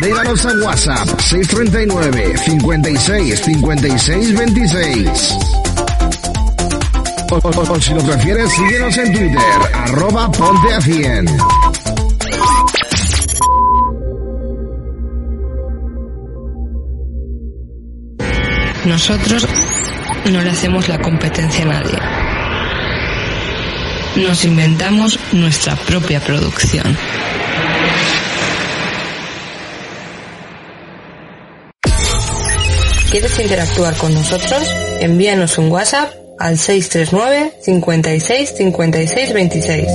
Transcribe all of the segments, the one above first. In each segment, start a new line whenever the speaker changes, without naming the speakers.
Agréganos a WhatsApp 639 56 56 26. O si lo prefieres, síguenos en Twitter, @pontea100.
Nosotros no le hacemos la competencia a nadie. Nos inventamos nuestra propia producción. ¿Quieres interactuar con nosotros? Envíanos un WhatsApp al 639 56 56 26.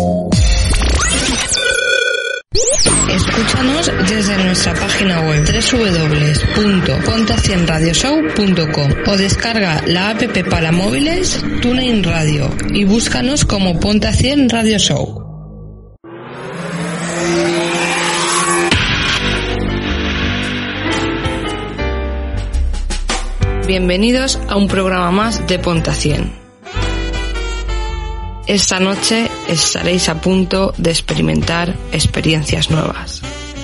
Escúchanos desde nuestra página web www.ponte100radioshow.com o descarga la app para móviles TuneIn Radio y búscanos como Ponte a 100 Radio Show. Bienvenidos a un programa más de Ponte a 100. Esta noche estaréis a punto de experimentar experiencias nuevas.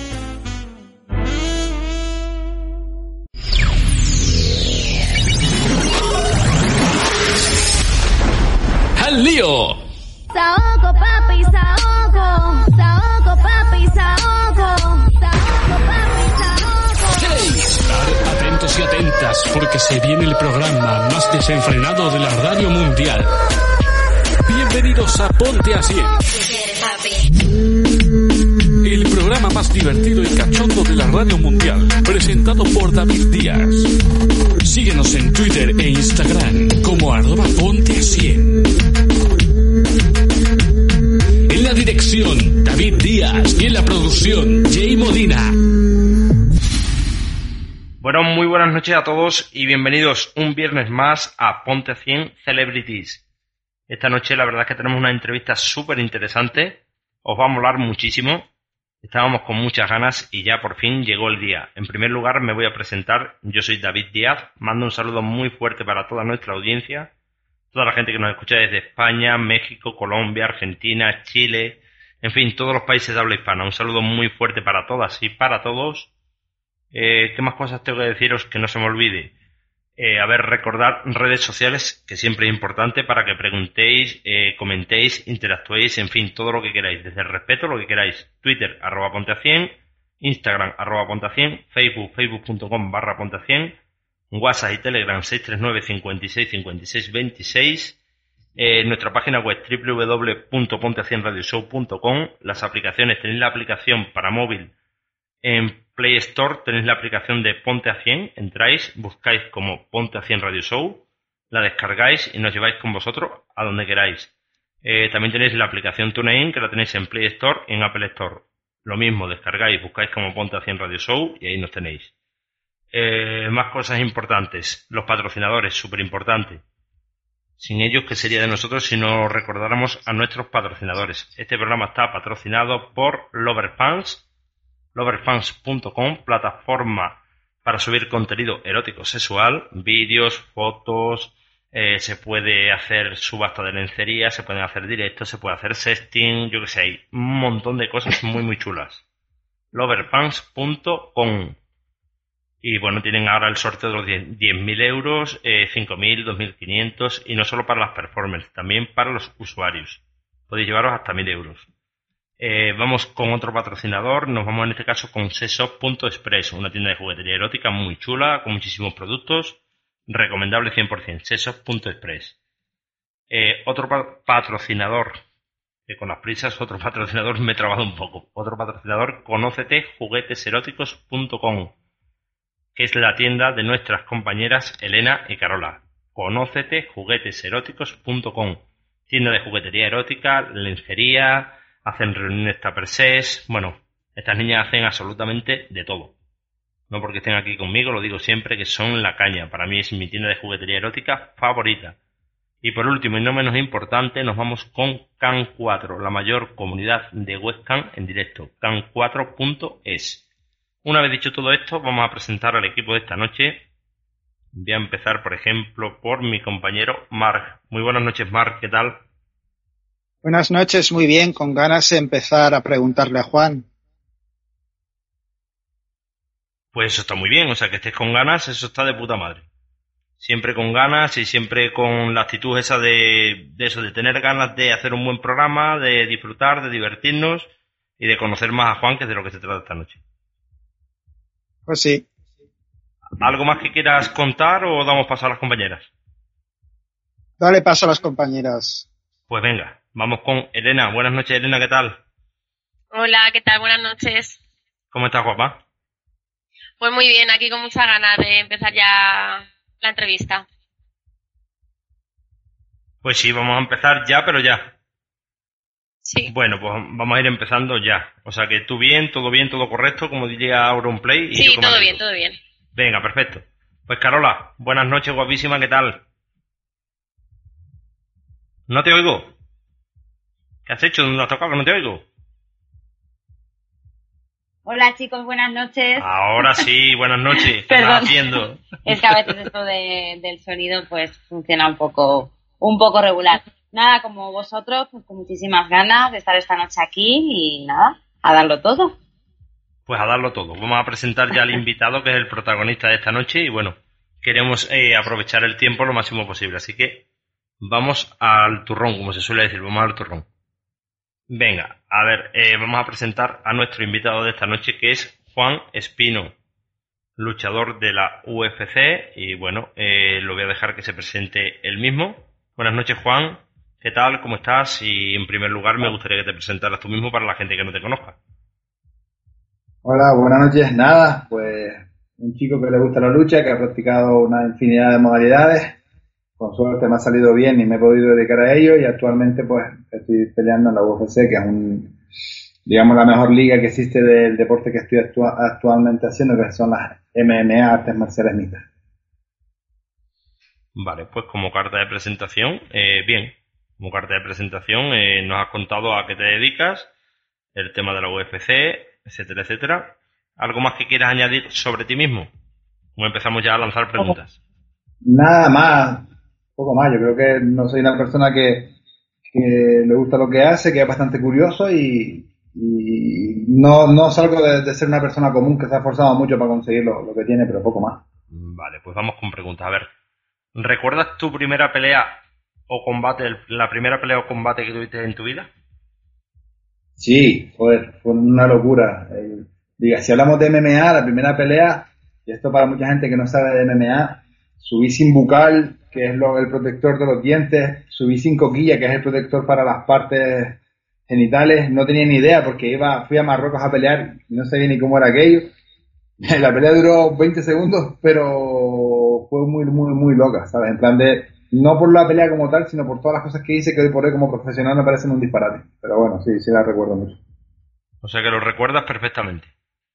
¡Al lío!
Saoco, papi, saoco. Saoco, papi, saoco. Saoco, papi, saoco.
¡Hey! Atentos y atentas, porque se viene el programa más desenfrenado de la radio mundial. Bienvenidos a Ponte a 100. El programa más divertido y cachondo de la radio mundial, presentado por David Díaz. Síguenos en Twitter e Instagram como @ponte100. En la dirección, David Díaz, y en la producción, Jay Modina.
Bueno, muy buenas noches a todos y bienvenidos un viernes más a Ponte a 100 Celebrities. Esta noche la verdad es que tenemos una entrevista súper interesante, os va a molar muchísimo, estábamos con muchas ganas y ya por fin llegó el día. En primer lugar me voy a presentar, yo soy David Díaz, mando un saludo muy fuerte para toda nuestra audiencia, toda la gente que nos escucha desde España, México, Colombia, Argentina, Chile, en fin, todos los países de habla hispana, un saludo muy fuerte para todas y para todos. ¿Qué más cosas tengo que deciros que no se me olvide? Recordar redes sociales, que siempre es importante para que preguntéis, comentéis, interactuéis, en fin, todo lo que queráis, desde el respeto, lo que queráis. Twitter, @ponte100, Instagram, @ponte100, Facebook, facebook.com/ponte100, WhatsApp y Telegram, 639 56 56 26, nuestra página web www.ponte100radioshow.com, las aplicaciones, tenéis la aplicación para móvil en Play Store, tenéis la aplicación de Ponte a 100, entráis, buscáis como Ponte a 100 Radio Show, la descargáis y nos lleváis con vosotros a donde queráis. También tenéis la aplicación TuneIn, que la tenéis en Play Store y en Apple Store. Lo mismo, descargáis, buscáis como Ponte a 100 Radio Show y ahí nos tenéis. Más cosas importantes, los patrocinadores, súper importante. Sin ellos, ¿qué sería de nosotros si no recordáramos a nuestros patrocinadores? Este programa está patrocinado por Loverfans, loverfans.com, plataforma para subir contenido erótico sexual, vídeos, fotos, se puede hacer subasta de lencería, se pueden hacer directos, se puede hacer sexting, yo que sé, hay un montón de cosas muy muy chulas. Loverfans.com. Y bueno, tienen ahora el sorteo de los 10.000 euros, 5.000, 2.500, y no solo para las performers, también para los usuarios. Podéis llevaros hasta 1.000 euros. Vamos con otro patrocinador, nos vamos en este caso con Sexshop.express, una tienda de juguetería erótica muy chula, con muchísimos productos, recomendable 100%, Sexshop.express. Otro patrocinador, que con las prisas, otro patrocinador me he trabado un poco, otro patrocinador, Conócetejugueteseróticos.com, que es la tienda de nuestras compañeras Elena y Carola. Conócetejugueteseróticos.com, tienda de juguetería erótica, lencería, hacen reuniones tuppersex, bueno, estas niñas hacen absolutamente de todo. No porque estén aquí conmigo, lo digo siempre que son la caña. Para mí es mi tienda de juguetería erótica favorita. Y por último y no menos importante, nos vamos con Can4, la mayor comunidad de webcam en directo, can4.es. Una vez dicho todo esto, vamos a presentar al equipo de esta noche. Voy a empezar, por ejemplo, por mi compañero Marc. Muy buenas noches, Marc, ¿qué tal?
Buenas noches, muy bien, con ganas de empezar a preguntarle a Juan.
Pues eso está muy bien, o sea, que estés con ganas, eso está de puta madre. Siempre con ganas y siempre con la actitud esa de eso, de tener ganas de hacer un buen programa, de disfrutar, de divertirnos y de conocer más a Juan, que es de lo que se trata esta noche.
Pues sí.
¿Algo más que quieras contar o damos paso a las compañeras?
Dale paso a las compañeras.
Pues venga, vamos con Elena. Buenas noches, Elena, ¿qué tal?
Hola, ¿qué tal? Buenas noches.
¿Cómo estás, guapa?
Pues muy bien, aquí con muchas ganas de empezar ya la entrevista.
Pues sí, vamos a empezar ya, pero ya.
Sí.
Bueno, pues vamos a ir empezando ya. O sea que tú bien, todo correcto, como diría Auronplay. Y
Sí,
yo que me
todo
alegro.
bien, todo bien.
Venga, perfecto. Pues Carola, buenas noches, guapísima, ¿qué tal? No te oigo. ¿Qué has hecho? ¿No has tocado que no te oigo?
Hola chicos, buenas noches.
Ahora sí, buenas noches. ¿Qué
Perdón.
estás haciendo?
Es que a veces esto del sonido pues funciona un poco regular. Nada, como vosotros, pues con muchísimas ganas de estar esta noche aquí y nada, a darlo todo.
Pues a darlo todo. Vamos a presentar ya al invitado, que es el protagonista de esta noche, y bueno, queremos aprovechar el tiempo lo máximo posible. Así que vamos al turrón, como se suele decir, vamos al turrón. Venga, a ver, vamos a presentar a nuestro invitado de esta noche, que es Juan Espino, luchador de la UFC, y bueno, lo voy a dejar que se presente él mismo. Buenas noches, Juan, ¿qué tal? ¿Cómo estás? Y en primer lugar me gustaría que te presentaras tú mismo para la gente que no te conozca.
Hola, buenas noches. Nada, pues un chico que le gusta la lucha, que ha practicado una infinidad de modalidades. Con suerte me ha salido bien y me he podido dedicar a ello, y actualmente pues estoy peleando en la UFC, que es digamos la mejor liga que existe del deporte que estoy actualmente haciendo, que son las MMA, artes marciales mixtas.
Vale, pues como carta de presentación, bien, como carta de presentación nos has contado a qué te dedicas, el tema de la UFC, etcétera, etcétera. ¿Algo más que quieras añadir sobre ti mismo? Como empezamos ya a lanzar preguntas.
Nada más, poco más. Yo creo que no soy una persona que le gusta lo que hace, que es bastante curioso y no salgo de ser una persona común que se ha esforzado mucho para conseguir lo que tiene, pero poco más.
Vale, pues vamos con preguntas. A ver, ¿recuerdas tu primera pelea o combate, la primera pelea o combate que tuviste en tu vida?
Sí, joder, fue una locura. Diga, si hablamos de MMA, la primera pelea, y esto para mucha gente que no sabe de MMA, subí sin bucal, que es el protector de los dientes, subí sin coquilla, que es el protector para las partes genitales. No tenía ni idea porque fui a Marruecos a pelear y no sabía ni cómo era aquello. La pelea duró 20 segundos, pero fue muy, muy, muy loca, ¿sabes? En plan de, no por la pelea como tal, sino por todas las cosas que hice, que hoy por hoy como profesional me parecen un disparate. Pero bueno, sí la recuerdo mucho.
O sea que lo recuerdas perfectamente.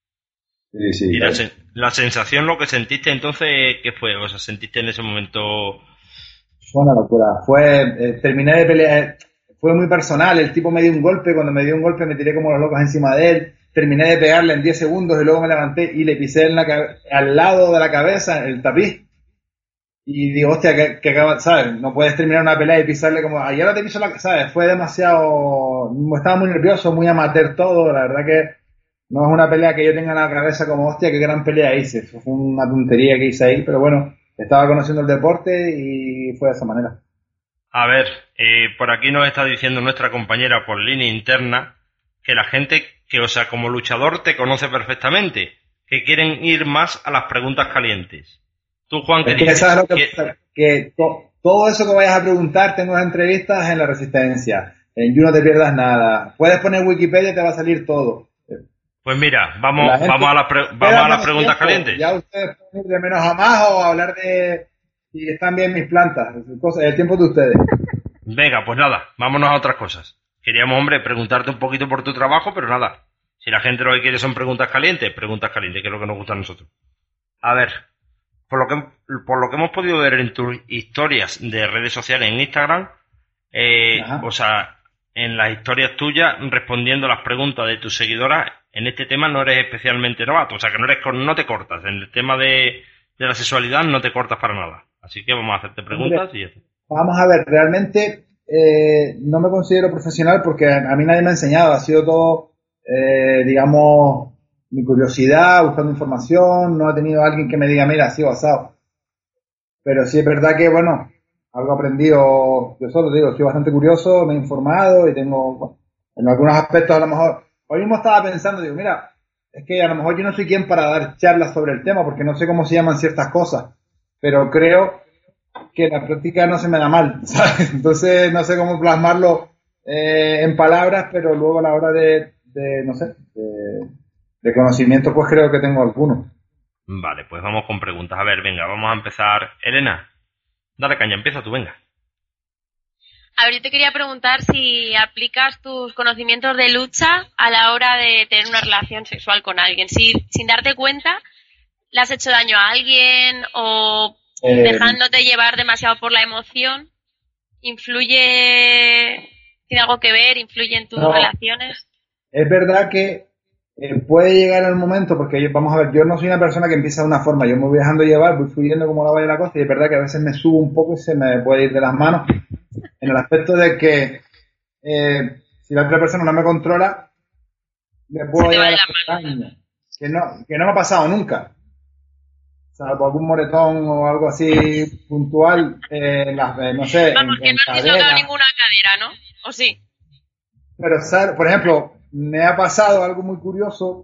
Sí,
y
claro.
la sensación, lo que sentiste entonces, ¿qué fue? O sea, ¿sentiste en ese momento?
Fue una locura. Terminé de pelear, fue muy personal. El tipo me dio un golpe, cuando me dio un golpe me tiré como los locos encima de él. Terminé de pegarle en 10 segundos y luego me levanté y le pisé al lado de la cabeza el tapiz. Y digo, hostia, que acaba, ¿sabes? No puedes terminar una pelea y pisarle como, y ahora te piso ¿sabes? Fue demasiado, estaba muy nervioso, muy amateur todo, la verdad que no es una pelea que yo tenga en la cabeza como, hostia, qué gran pelea hice. Fue una tontería que hice ahí, pero bueno, estaba conociendo el deporte y fue de esa manera.
A ver, por aquí nos está diciendo nuestra compañera por línea interna que la gente que, o sea, como luchador te conoce perfectamente, que quieren ir más a las preguntas calientes. Tú, Juan, ¿qué dices?
¿Sabes lo que pasa? Que todo eso que vayas a preguntar, tengo entrevistas en La Resistencia, en You No Te Pierdas Nada. Puedes poner Wikipedia y te va a salir todo.
Pues mira, vamos a las preguntas calientes.
Ya ustedes pueden ir de menos a más o hablar de si están bien mis plantas. El tiempo de ustedes.
Venga, pues nada, vámonos a otras cosas. Queríamos, hombre, preguntarte un poquito por tu trabajo, pero nada. Si la gente lo que quiere son preguntas calientes, que es lo que nos gusta a nosotros. A ver, por lo que hemos podido ver en tus historias de redes sociales en Instagram, o sea, en las historias tuyas, respondiendo a las preguntas de tus seguidoras, en este tema no eres especialmente novato, o sea que no te cortas, en el tema de la sexualidad no te cortas para nada. Así que vamos a hacerte preguntas y ya está.
Vamos a ver, realmente no me considero profesional porque a mí nadie me ha enseñado, ha sido todo, digamos, mi curiosidad, buscando información, no he tenido a alguien que me diga, mira, así o asado. Pero sí es verdad que, bueno, algo aprendido, yo solo digo, soy bastante curioso, me he informado y tengo, bueno, en algunos aspectos a lo mejor, hoy mismo estaba pensando, digo, mira, es que a lo mejor yo no soy quien para dar charlas sobre el tema, porque no sé cómo se llaman ciertas cosas, pero creo que la práctica no se me da mal, ¿sabes? Entonces no sé cómo plasmarlo en palabras, pero luego a la hora de no sé, de conocimiento, pues creo que tengo algunos.
Vale, pues vamos con preguntas. A ver, venga, vamos a empezar. Elena, dale caña, empieza tú, venga.
A ver, yo te quería preguntar si aplicas tus conocimientos de lucha a la hora de tener una relación sexual con alguien. Si sin darte cuenta le has hecho daño a alguien o dejándote llevar demasiado por la emoción, ¿influye, tiene algo que ver, influye en tus relaciones?
Es verdad que puede llegar el momento, porque vamos a ver, yo no soy una persona que empieza de una forma, yo me voy dejando llevar, voy fluyendo como la vaya la cosa, y es verdad que a veces me subo un poco y se me puede ir de las manos, en el aspecto de que si la otra persona no me controla, me puedo llevar a hacer daño, que no me ha pasado nunca. O sea, por algún moretón o algo así puntual, no sé,
vamos, que no has dislocado ninguna cadera, ¿no? ¿O sí?
Pero, por ejemplo, me ha pasado algo muy curioso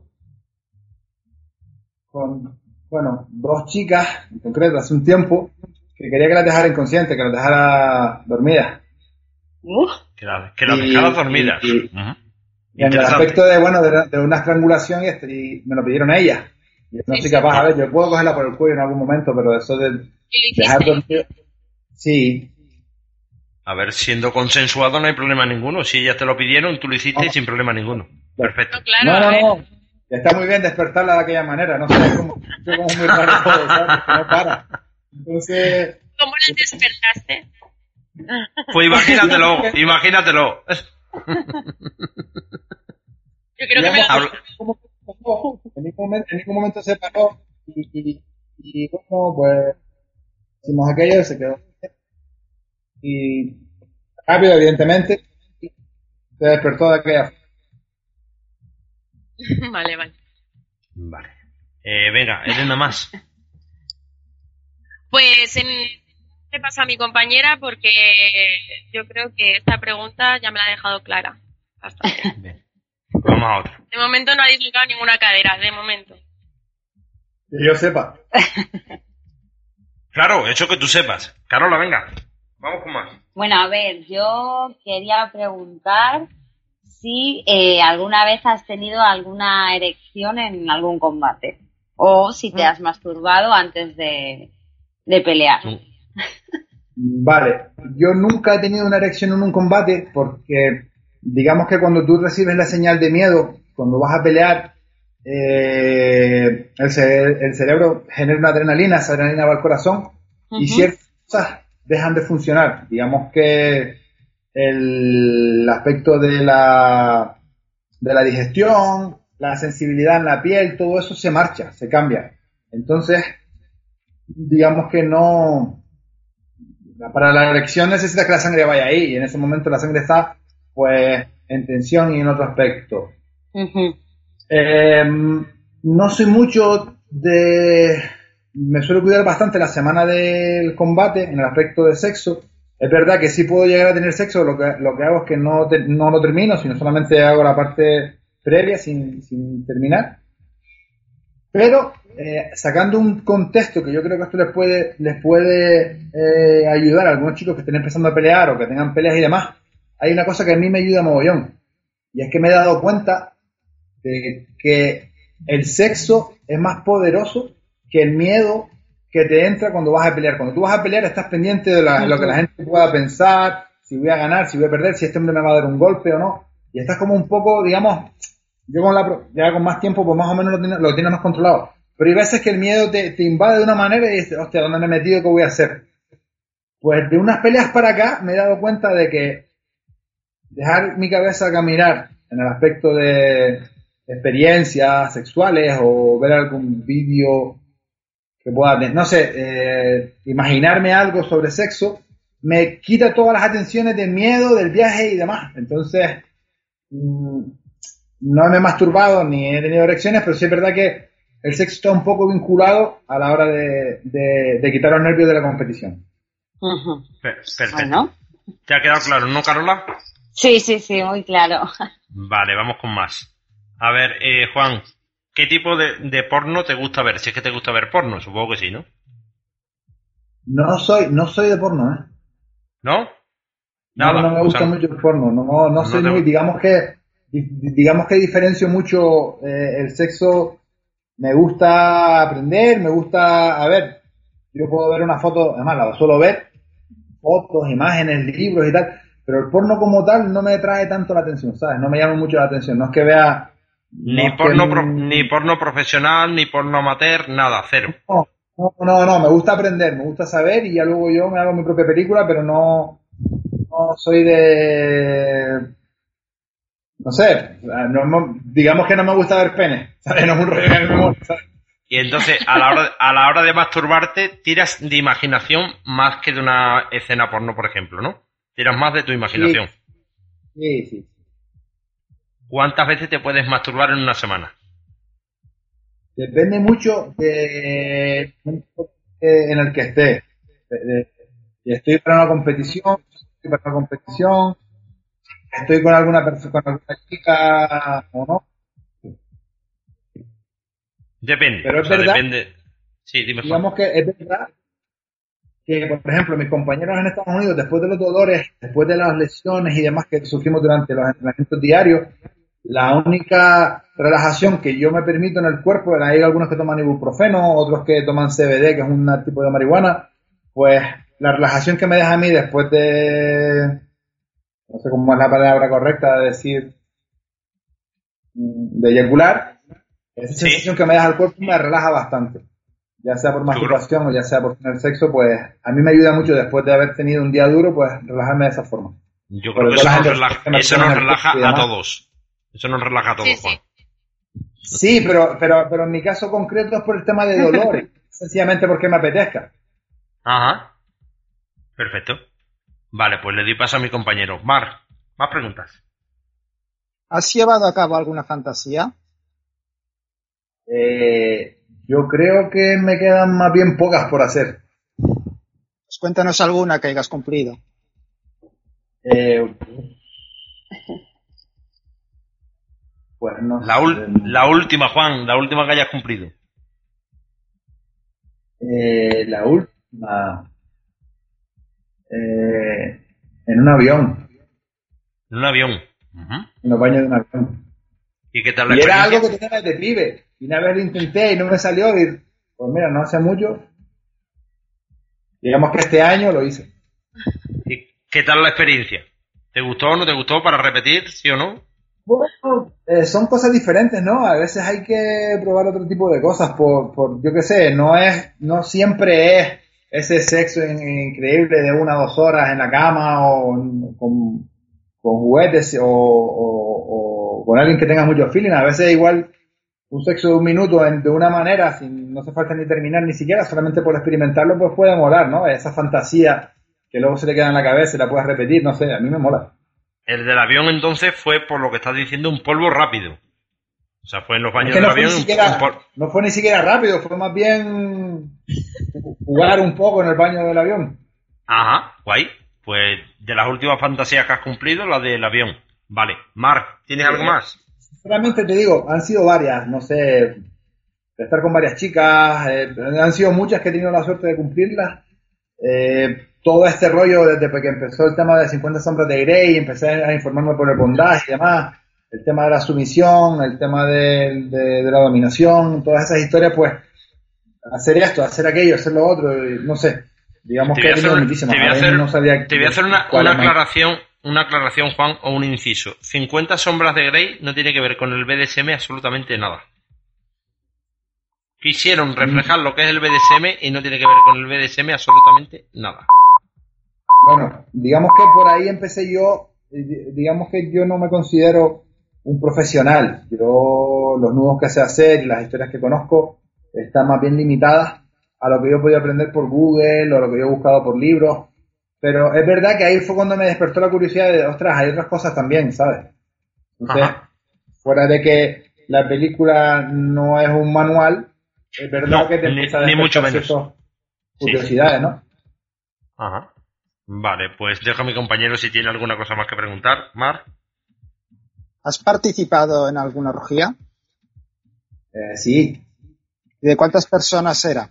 con, bueno, dos chicas, en concreto, hace un tiempo, que quería que las dejara inconscientes, que las dejara dormidas.
Que las dejara dormidas.
Y en el aspecto de, bueno, de una estrangulación y me lo pidieron ellas. Y no soy capaz, a ver, yo puedo cogerla por el cuello en algún momento, pero eso de dejar dormida... Sí.
A ver, siendo consensuado no hay problema ninguno. Si ellas te lo pidieron, tú lo hiciste sin problema ninguno. Perfecto.
No. Está muy bien despertarla de aquella manera. No sé, es como muy raro todo, ¿sabes? Que no para. Entonces...
¿Cómo la despertaste?
Pues imagínatelo.
Yo creo que me
en ningún momento se paró y bueno, pues hicimos aquello y se quedó. Y rápido, evidentemente, se despertó de aquella.
Vale.
Venga, Elena más.
Pues le pasa a mi compañera porque yo creo que esta pregunta ya me la ha dejado clara. Bastante.
Bien. Vamos a otra.
De momento no ha dislocado ninguna cadera, de momento.
Que yo sepa.
Claro, eso que tú sepas. Carola, venga. Vamos con más.
Bueno, a ver, yo quería preguntar si alguna vez has tenido alguna erección en algún combate o si te has masturbado antes de pelear.
Vale, yo nunca he tenido una erección en un combate porque digamos que cuando tú recibes la señal de miedo, cuando vas a pelear, el cerebro genera una adrenalina, esa adrenalina va al corazón y ciertas cosas dejan de funcionar. Digamos que el aspecto de la digestión, la sensibilidad en la piel, todo eso se marcha, se cambia. Entonces, digamos que no... Para la erección necesitas que la sangre vaya ahí y en ese momento la sangre está pues en tensión y en otro aspecto. No soy mucho de... Me suelo cuidar bastante la semana del combate en el aspecto de sexo. Es verdad que sí puedo llegar a tener sexo, lo que hago es que no lo termino, sino solamente hago la parte previa sin terminar. Pero sacando un contexto que yo creo que esto les puede ayudar a algunos chicos que estén empezando a pelear o que tengan peleas y demás, hay una cosa que a mí me ayuda mogollón. Y es que me he dado cuenta de que el sexo es más poderoso que el miedo que te entra cuando vas a pelear. Cuando tú vas a pelear estás pendiente de lo que la gente pueda pensar, si voy a ganar, si voy a perder, si este hombre me va a dar un golpe o no. Y estás como un poco, digamos, yo ya con más tiempo pues más o menos lo tienes más controlado. Pero hay veces que el miedo te invade de una manera y dices, hostia, ¿dónde me he metido? ¿Qué voy a hacer? Pues de unas peleas para acá me he dado cuenta de que dejar mi cabeza caminar en el aspecto de experiencias sexuales o ver algún vídeo que pueda, no sé, imaginarme algo sobre sexo, me quita todas las atenciones del miedo, del viaje y demás. Entonces, no me he masturbado ni he tenido erecciones, pero sí es verdad que el sexo está un poco vinculado a la hora de quitar los nervios de la competición.
Perfecto.
Bueno.
¿Te ha quedado claro, no, Carola?
Sí, muy claro.
Vale, vamos con más. A ver, Juan, ¿qué tipo de porno te gusta ver? Si es que te gusta ver porno, supongo que sí, ¿no?
No soy de porno, ¿eh?
¿No? Nada.
No me gusta mucho el porno. No soy muy, digamos que diferencio mucho el sexo. Me gusta aprender, me gusta, a ver, yo puedo ver una foto, además la suelo ver, fotos, imágenes, libros y tal, pero el porno como tal no me trae tanto la atención, ¿sabes? No me llama mucho la atención, no es que vea...
Ni porno profesional, ni porno amateur, nada, cero.
No, me gusta aprender, me gusta saber y ya luego yo me hago mi propia película, pero no soy de... No sé, digamos que no me gusta ver penes, ¿sabes? No es un rollo que me gusta, ¿sabes?
Y entonces, a la hora de masturbarte, tiras de imaginación más que de una escena porno, por ejemplo, ¿no? Tiras más de tu imaginación.
Sí.
¿Cuántas veces te puedes masturbar en una semana?
Depende mucho en el que esté. Si estoy para una competición, estoy con alguna persona, con alguna chica o no.
Depende.
Pero es verdad,
depende. Sí, dime.
Digamos que es verdad que, por ejemplo, mis compañeros en Estados Unidos, después de los dolores, después de las lesiones y demás que sufrimos durante los entrenamientos diarios, la única relajación que yo me permito en el cuerpo, hay algunos que toman ibuprofeno, otros que toman CBD, que es un tipo de marihuana, pues la relajación que me deja a mí después de, no sé cómo es la palabra correcta de decir, de eyacular, esa sensación que me deja el cuerpo me relaja bastante. Ya sea por masturbación o ya sea por tener sexo, pues a mí me ayuda mucho después de haber tenido un día duro, pues relajarme de esa forma.
Yo creo que eso nos relaja a todos. Eso nos relaja a todos, Juan.
Sí, pero en mi caso concreto es por el tema de dolores, sencillamente porque me apetezca.
Ajá. Perfecto. Vale, pues le doy paso a mi compañero. Mar, más preguntas.
¿Has llevado a cabo alguna fantasía?
Yo creo que me quedan más bien pocas por hacer.
Pues cuéntanos alguna que hayas cumplido.
Pues no
la última, Juan, la última que hayas cumplido.
La última. En un avión.
En un avión.
En los baños de un avión.
¿Y qué tal la
experiencia?
experiencia?
Era algo que tenía desde pibe. Y una vez lo intenté y no me salió. Y pues mira, no hace mucho. Digamos que este año lo hice.
¿Y qué tal la experiencia? ¿Te gustó o no te gustó para repetir, sí o no?
Bueno, son cosas diferentes, ¿no? A veces hay que probar otro tipo de cosas por yo qué sé, no siempre es ese sexo increíble de 1 a 2 horas en la cama o con juguetes o con alguien que tenga mucho feeling. A veces igual un sexo de 1 minuto de una manera, no hace falta ni terminar ni siquiera, solamente por experimentarlo, pues puede molar, ¿no? Esa fantasía que luego se te queda en la cabeza y la puedes repetir, no sé, a mí me mola.
El del avión entonces fue, por lo que estás diciendo, un polvo rápido. O sea, fue en los baños del avión.
No fue ni siquiera rápido, fue más bien jugar un poco en el baño del avión.
Ajá, guay. Pues de las últimas fantasías que has cumplido, la del avión. Vale. Marc, ¿tienes algo más?
Sinceramente te digo, han sido varias, no sé, de estar con varias chicas, han sido muchas que he tenido la suerte de cumplirlas. Todo este rollo desde que empezó el tema de 50 sombras de Grey, empecé a informarme por el bondage y demás, el tema de la sumisión, el tema de la dominación, todas esas historias, pues hacer esto, hacer aquello, hacer lo otro, no sé, digamos que he tenido muchísimas.
Te voy a hacer una aclaración, Juan, o un inciso. 50 sombras de Grey no tiene que ver con el BDSM absolutamente nada. Quisieron reflejar lo que es el BDSM y no tiene que ver con el BDSM absolutamente nada.
Bueno, digamos que por ahí empecé yo, digamos que yo no me considero un profesional. Yo, los nudos que sé hacer y las historias que conozco están más bien limitadas a lo que yo podía aprender por Google o lo que yo he buscado por libros. Pero es verdad que ahí fue cuando me despertó la curiosidad de, ostras, hay otras cosas también, ¿sabes? Entonces, Fuera de que la película no es un manual, es verdad
No,
que te
ni
empieza a
mucho
despertar
menos.
ciertas
Sí.
curiosidades, ¿no?
Ajá. Vale, pues dejo a mi compañero si tiene alguna cosa más que preguntar. Mar.
¿Has participado en alguna orgía?
Sí.
¿Y de cuántas personas era?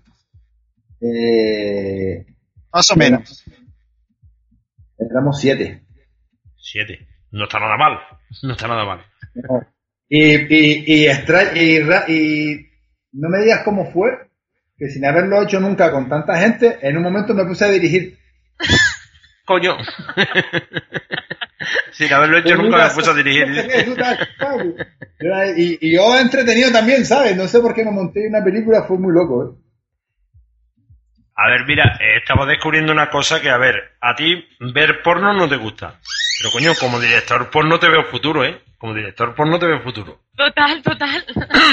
Más o
bueno,
menos.
éramos 7.
7. No está nada mal. No está nada mal.
Y no me digas cómo fue, que sin haberlo hecho nunca con tanta gente, en un momento me puse a dirigir.
Coño. Sin haberlo hecho nunca me puse a dirigir.
Y yo entretenido también, ¿sabes? No sé por qué me monté una película, fue muy loco, ¿eh?
A ver, mira, estamos descubriendo una cosa que, a ver, a ti ver porno no te gusta. Pero coño, como director porno te veo futuro, ¿eh? Como director porno te veo futuro.
Total, total.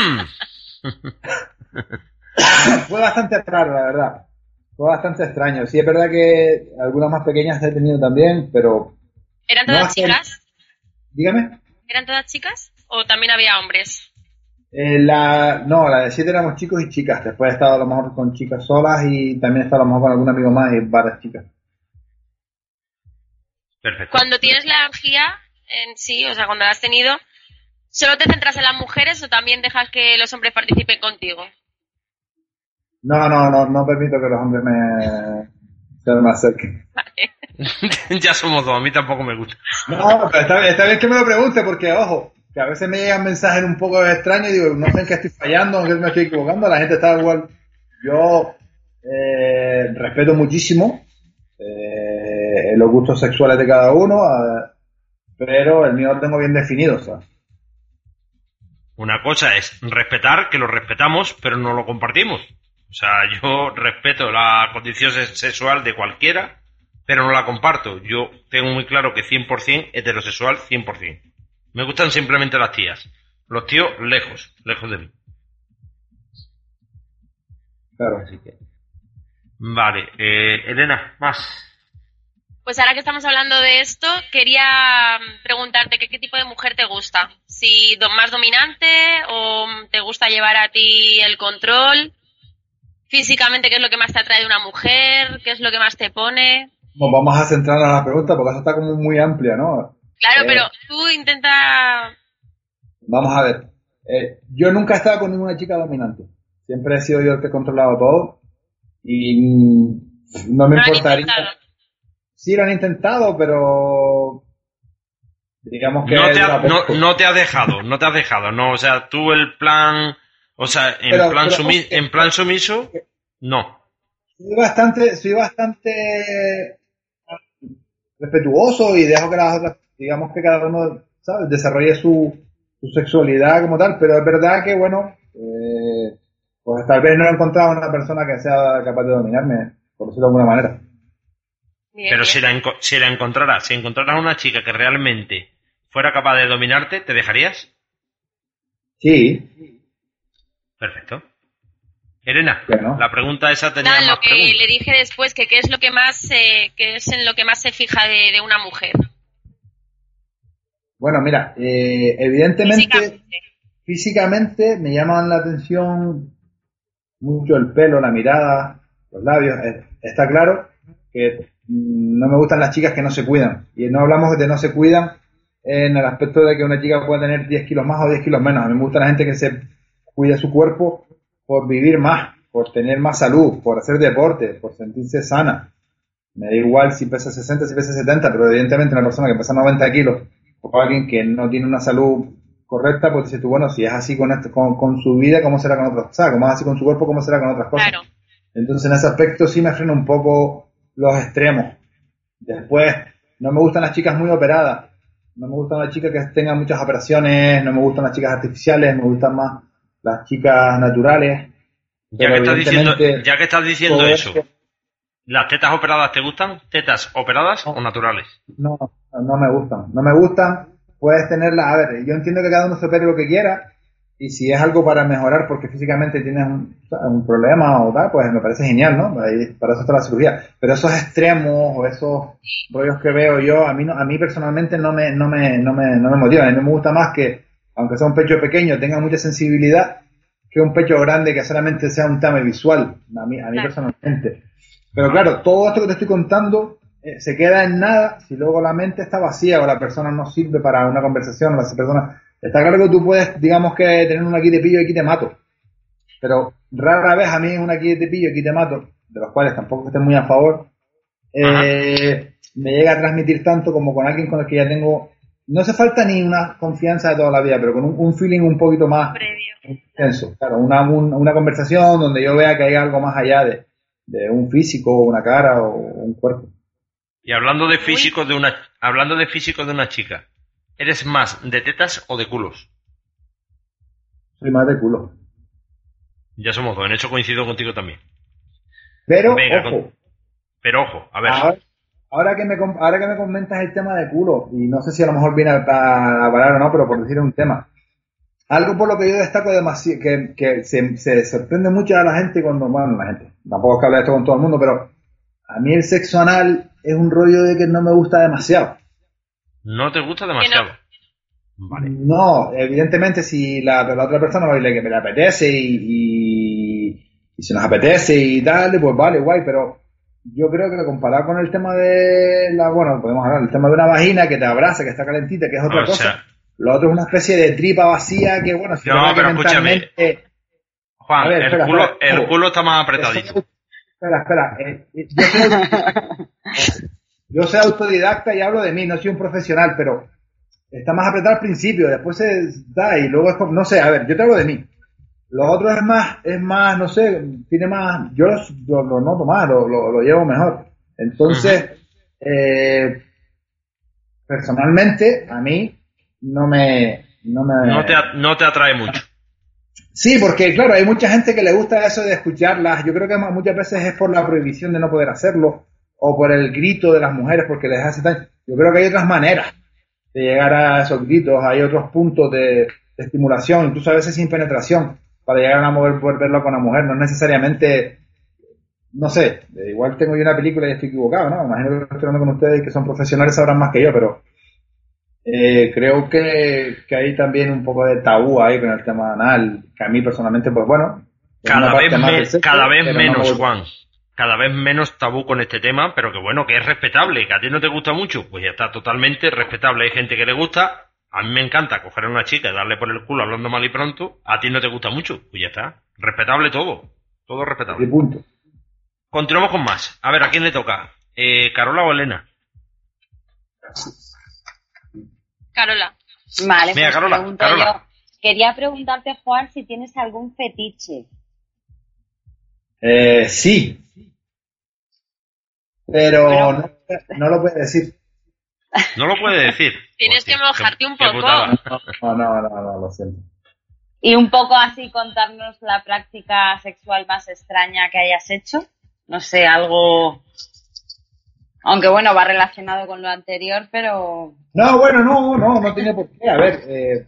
Fue bastante raro, la verdad. Fue bastante extraño. Sí, es verdad que algunas más pequeñas he tenido también, pero...
¿Eran
No
todas
hace-
chicas?
Dígame.
¿Eran todas chicas? ¿O también había hombres?
No, la de 7 éramos chicos y chicas. Después he estado a lo mejor con chicas solas y también he estado a lo mejor con algún amigo más y varias chicas.
Perfecto.
Cuando tienes la orgía en sí, o sea, cuando la has tenido, ¿solo te centras en las mujeres o también dejas que los hombres participen contigo?
No permito que los hombres se me acerquen.
Ya somos dos, a mí tampoco me gusta.
No, pero está bien que me lo pregunte porque, ojo, que a veces me llegan mensajes un poco extraños y digo, no sé en qué estoy fallando, en qué me estoy equivocando, la gente está igual. Yo respeto muchísimo los gustos sexuales de cada uno, pero el mío lo tengo bien definido, ¿sabes?
Una cosa es respetar, que lo respetamos, pero no lo compartimos. O sea, yo respeto la condición sexual de cualquiera, pero no la comparto. Yo tengo muy claro que 100% heterosexual, 100%. Me gustan simplemente las tías. Los tíos, lejos de mí.
Claro.
Así que... Vale, Elena, más.
Pues ahora que estamos hablando de esto, quería preguntarte qué tipo de mujer te gusta. Si más dominante o te gusta llevar a ti el control. Físicamente, ¿qué es lo que más te atrae de una mujer? ¿Qué es lo que más te pone?
Bueno, vamos a centrarnos en la pregunta porque eso está como muy amplia, ¿no?
Claro, pero tú intenta...
Vamos a ver. Yo nunca he estado con ninguna chica dominante. Siempre he sido yo el que he controlado todo y no me
¿No han
importaría.
intentado?
Sí, lo han intentado, pero digamos que
No te has dejado, no, o sea, tú el plan, o sea, en plan sumiso, no.
Soy bastante respetuoso y dejo que las otras, digamos que cada uno, ¿sabes?, desarrolle su sexualidad como tal, pero es verdad que, bueno, pues tal vez no he encontrado una persona que sea capaz de dominarme, por decirlo de alguna manera.
Bien,
Pero
bien.
si encontraras una chica que realmente fuera capaz de dominarte, ¿te dejarías?
Sí.
Perfecto. Elena,
Bueno.
la pregunta esa tenía
Nada,
más
lo que
preguntas.
le dije después, que qué es lo que más, qué es en lo que más se fija de una mujer.
Bueno, mira, evidentemente
Físicamente.
físicamente me llaman la atención mucho el pelo, la mirada, los labios. Está claro que no me gustan las chicas que no se cuidan. Y no hablamos de no se cuidan en el aspecto de que una chica pueda tener 10 kilos más o 10 kilos menos. A mí me gusta la gente que se cuida su cuerpo por vivir más, por tener más salud, por hacer deporte, por sentirse sana. Me da igual si pesa 60, si pesa 70, pero evidentemente una persona que pesa 90 kilos o alguien que no tiene una salud correcta, pues dices tú, bueno, si es así con su vida, ¿cómo será con otras cosas? ¿Cómo es así con su cuerpo, cómo será con otras cosas?
Claro.
Entonces en ese aspecto sí me frena un poco los extremos. Después, no me gustan las chicas muy operadas, no me gustan las chicas que tengan muchas operaciones, no me gustan las chicas artificiales, me gustan más las chicas naturales.
Ya
Pero
que estás diciendo
todo
eso,
esto-
¿las tetas operadas te gustan? ¿Tetas operadas o naturales?
No me gustan, puedes tenerlas, a ver, yo entiendo que cada uno se opere lo que quiera, y si es algo para mejorar porque físicamente tienes un problema o tal, pues me parece genial, ¿no? Para eso está la cirugía, pero esos extremos o esos rollos que veo yo, a mí personalmente no me motivan. A mí me gusta más que aunque sea un pecho pequeño, tenga mucha sensibilidad, que un pecho grande que solamente sea un tema visual, a mí personalmente. Pero claro, todo esto que te estoy contando se queda en nada si luego la mente está vacía o la persona no sirve para una conversación. Está claro que tú puedes, digamos que tener un aquí te pillo y aquí te mato, pero rara vez a mí un aquí te pillo y aquí te mato, de los cuales tampoco estoy muy a favor, me llega a transmitir tanto como con alguien con el que ya tengo, no hace falta ni una confianza de toda la vida, pero con un feeling un poquito más intenso, claro, una conversación donde yo vea que hay algo más allá de un físico, una cara o un cuerpo.
Y hablando de físico de una chica, ¿eres más de tetas o de culos?
Soy más de culo.
Ya somos dos, en eso coincido contigo también.
Pero,
venga,
ojo.
Pero ojo, a ver.
Ahora que me comentas el tema de culo, y no sé si a lo mejor viene a parar o no, pero por decir un tema. Algo por lo que yo destaco demasiado, que se sorprende mucho a la gente tampoco es que hable de esto con todo el mundo, pero a mí el sexo anal es un rollo de que no me gusta demasiado.
¿No te gusta demasiado? Vale.
No, evidentemente si la otra persona me le apetece y si nos apetece y tal, pues vale, guay, pero yo creo que comparado con el tema de podemos hablar del tema de una vagina que te abraza, que está calentita, que es otra cosa. Lo otro es una especie de tripa vacía que, bueno, si
no, pero escúchame. Juan,
ver,
el culo está más apretadito.
Espera. Yo soy autodidacta y hablo de mí, no soy un profesional, pero está más apretado al principio, después se da y luego es como, no sé, a ver, yo te hablo de mí. Lo otro es más, no sé, tiene más, yo lo noto más, lo llevo mejor. Entonces, personalmente, a mí no te
atrae mucho.
Sí, porque claro, hay mucha gente que le gusta eso de escucharlas. Yo creo que muchas veces es por la prohibición de no poder hacerlo o por el grito de las mujeres porque les hace daño. Yo creo que hay otras maneras de llegar a esos gritos, hay otros puntos de estimulación, incluso a veces sin penetración, para llegar a poder verlo con la mujer. No es necesariamente, no sé, igual tengo yo una película y estoy equivocado, ¿no? Imagino que estoy hablando con ustedes que son profesionales, sabrán más que yo, pero creo que hay también un poco de tabú ahí con el tema anal, que a mí personalmente, pues bueno,
cada vez menos, Juan, cada vez menos tabú con este tema, pero que bueno, que es respetable, que a ti no te gusta mucho, pues ya está totalmente respetable. Hay gente que le gusta, a mí me encanta coger a una chica y darle por el culo hablando mal y pronto, a ti no te gusta mucho, pues ya está, respetable todo respetable.
Y punto.
Continuamos con más. A ver, ¿a quién le toca? ¿Carola o Elena?
Carola.
Vale,
mira,
pues
Carola.
Yo. Quería preguntarte, Juan, si tienes algún fetiche.
Sí. Pero bueno, no lo puede decir.
No lo puede decir.
Tienes que mojarte un poco.
No, lo siento.
Y un poco así contarnos la práctica sexual más extraña que hayas hecho. No sé, algo... Aunque bueno, va relacionado con lo anterior, pero...
No, bueno, no tiene por qué. A ver,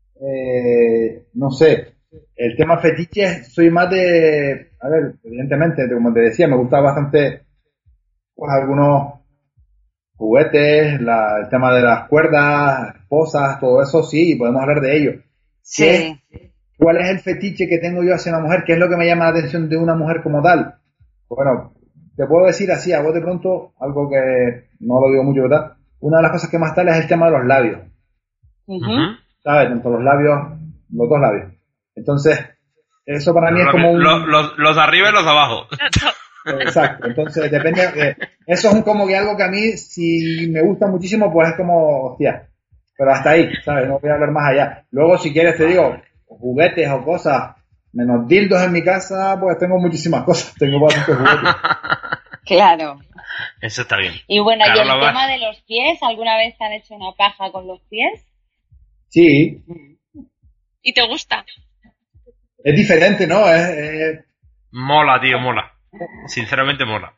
no sé. El tema fetiche, soy más de... A ver, evidentemente, como te decía, me gusta bastante pues algunos juguetes, el tema de las cuerdas, esposas, todo eso, sí, podemos hablar de ello.
Sí.
¿Cuál es el fetiche que tengo yo hacia una mujer? ¿Qué es lo que me llama la atención de una mujer como tal? Bueno, te puedo decir así, a vos de pronto, algo que no lo digo mucho, ¿verdad? Una de las cosas que más tal es el tema de los labios. ¿Sabes? Tanto los dos labios. Entonces, eso para mí es como un...
Los de arriba y los de abajo.
Exacto, entonces depende, eso es como que algo que a mí, si me gusta muchísimo, pues es como, hostia, pero hasta ahí, ¿sabes? No voy a hablar más allá. Luego, si quieres, te digo, juguetes o cosas, menos dildos en mi casa, pues tengo muchísimas cosas, tengo bastantes juguetes.
Claro.
Eso está bien.
Y bueno, ¿y el tema de los pies? ¿Alguna vez te han hecho una paja con los pies?
Sí.
¿Y te gusta?
Es diferente, ¿no?
Mola, tío, mola. Sinceramente mola.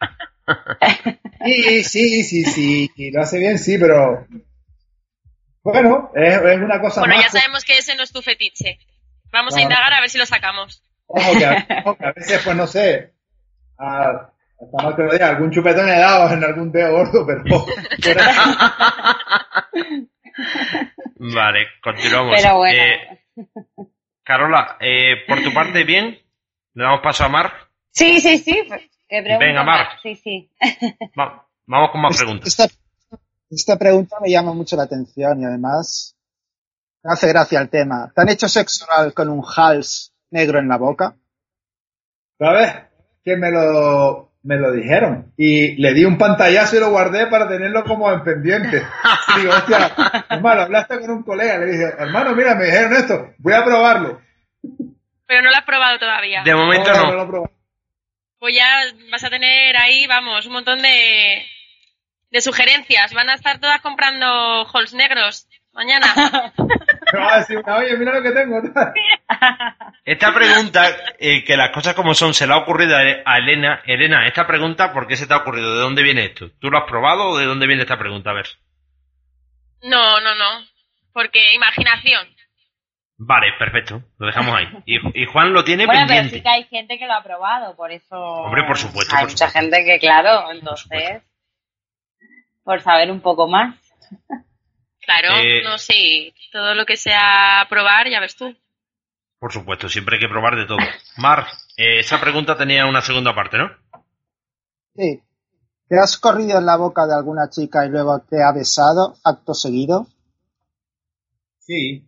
Sí, lo hace bien, sí, pero bueno, es una cosa
bueno,
más.
Ya sabemos que ese no es tu fetiche. Vamos a indagar a ver si lo sacamos.
Ojo, que a veces, pues no sé, hasta más que lo diga, algún chupetón he dado en algún dedo gordo, pero
Vale, continuamos.
Pero bueno.
Carola, por tu parte, bien. Le damos paso a Mar.
Sí. ¿Qué pregunta?
Venga, Mar.
Sí.
Vamos con más preguntas.
Esta pregunta me llama mucho la atención y además me hace gracia el tema. ¿Te han hecho sexo oral con un hals negro en la boca?
¿Sabes? Que me lo dijeron. Y le di un pantallazo y lo guardé para tenerlo como en pendiente. Y digo, hostia, hermano, hablaste con un colega. Le dije, hermano, mira, me dijeron esto, voy a probarlo.
Pero no lo has probado todavía.
De momento no.
lo he probado.
Pues ya vas a tener ahí, vamos, un montón de sugerencias. Van a estar todas comprando halls negros mañana.
Me va a decir, oye, mira lo que tengo.
Esta pregunta, que las cosas como son, se le ha ocurrido a Elena. Elena, esta pregunta, ¿por qué se te ha ocurrido? ¿De dónde viene esto? ¿Tú lo has probado o de dónde viene esta pregunta? A ver.
No. Porque imaginación.
Vale, perfecto. Lo dejamos ahí. Y Juan lo tiene
Bueno,
pendiente.
pero sí que hay gente que lo ha probado, por eso...
Hombre, por supuesto.
Hay mucha gente que, claro, entonces... Por saber un poco más.
Claro, no sé. Todo lo que sea probar, ya ves tú.
Por supuesto, siempre hay que probar de todo. Mar, esa pregunta tenía una segunda parte, ¿no?
Sí. ¿Te has corrido en la boca de alguna chica y luego te ha besado acto seguido?
Sí.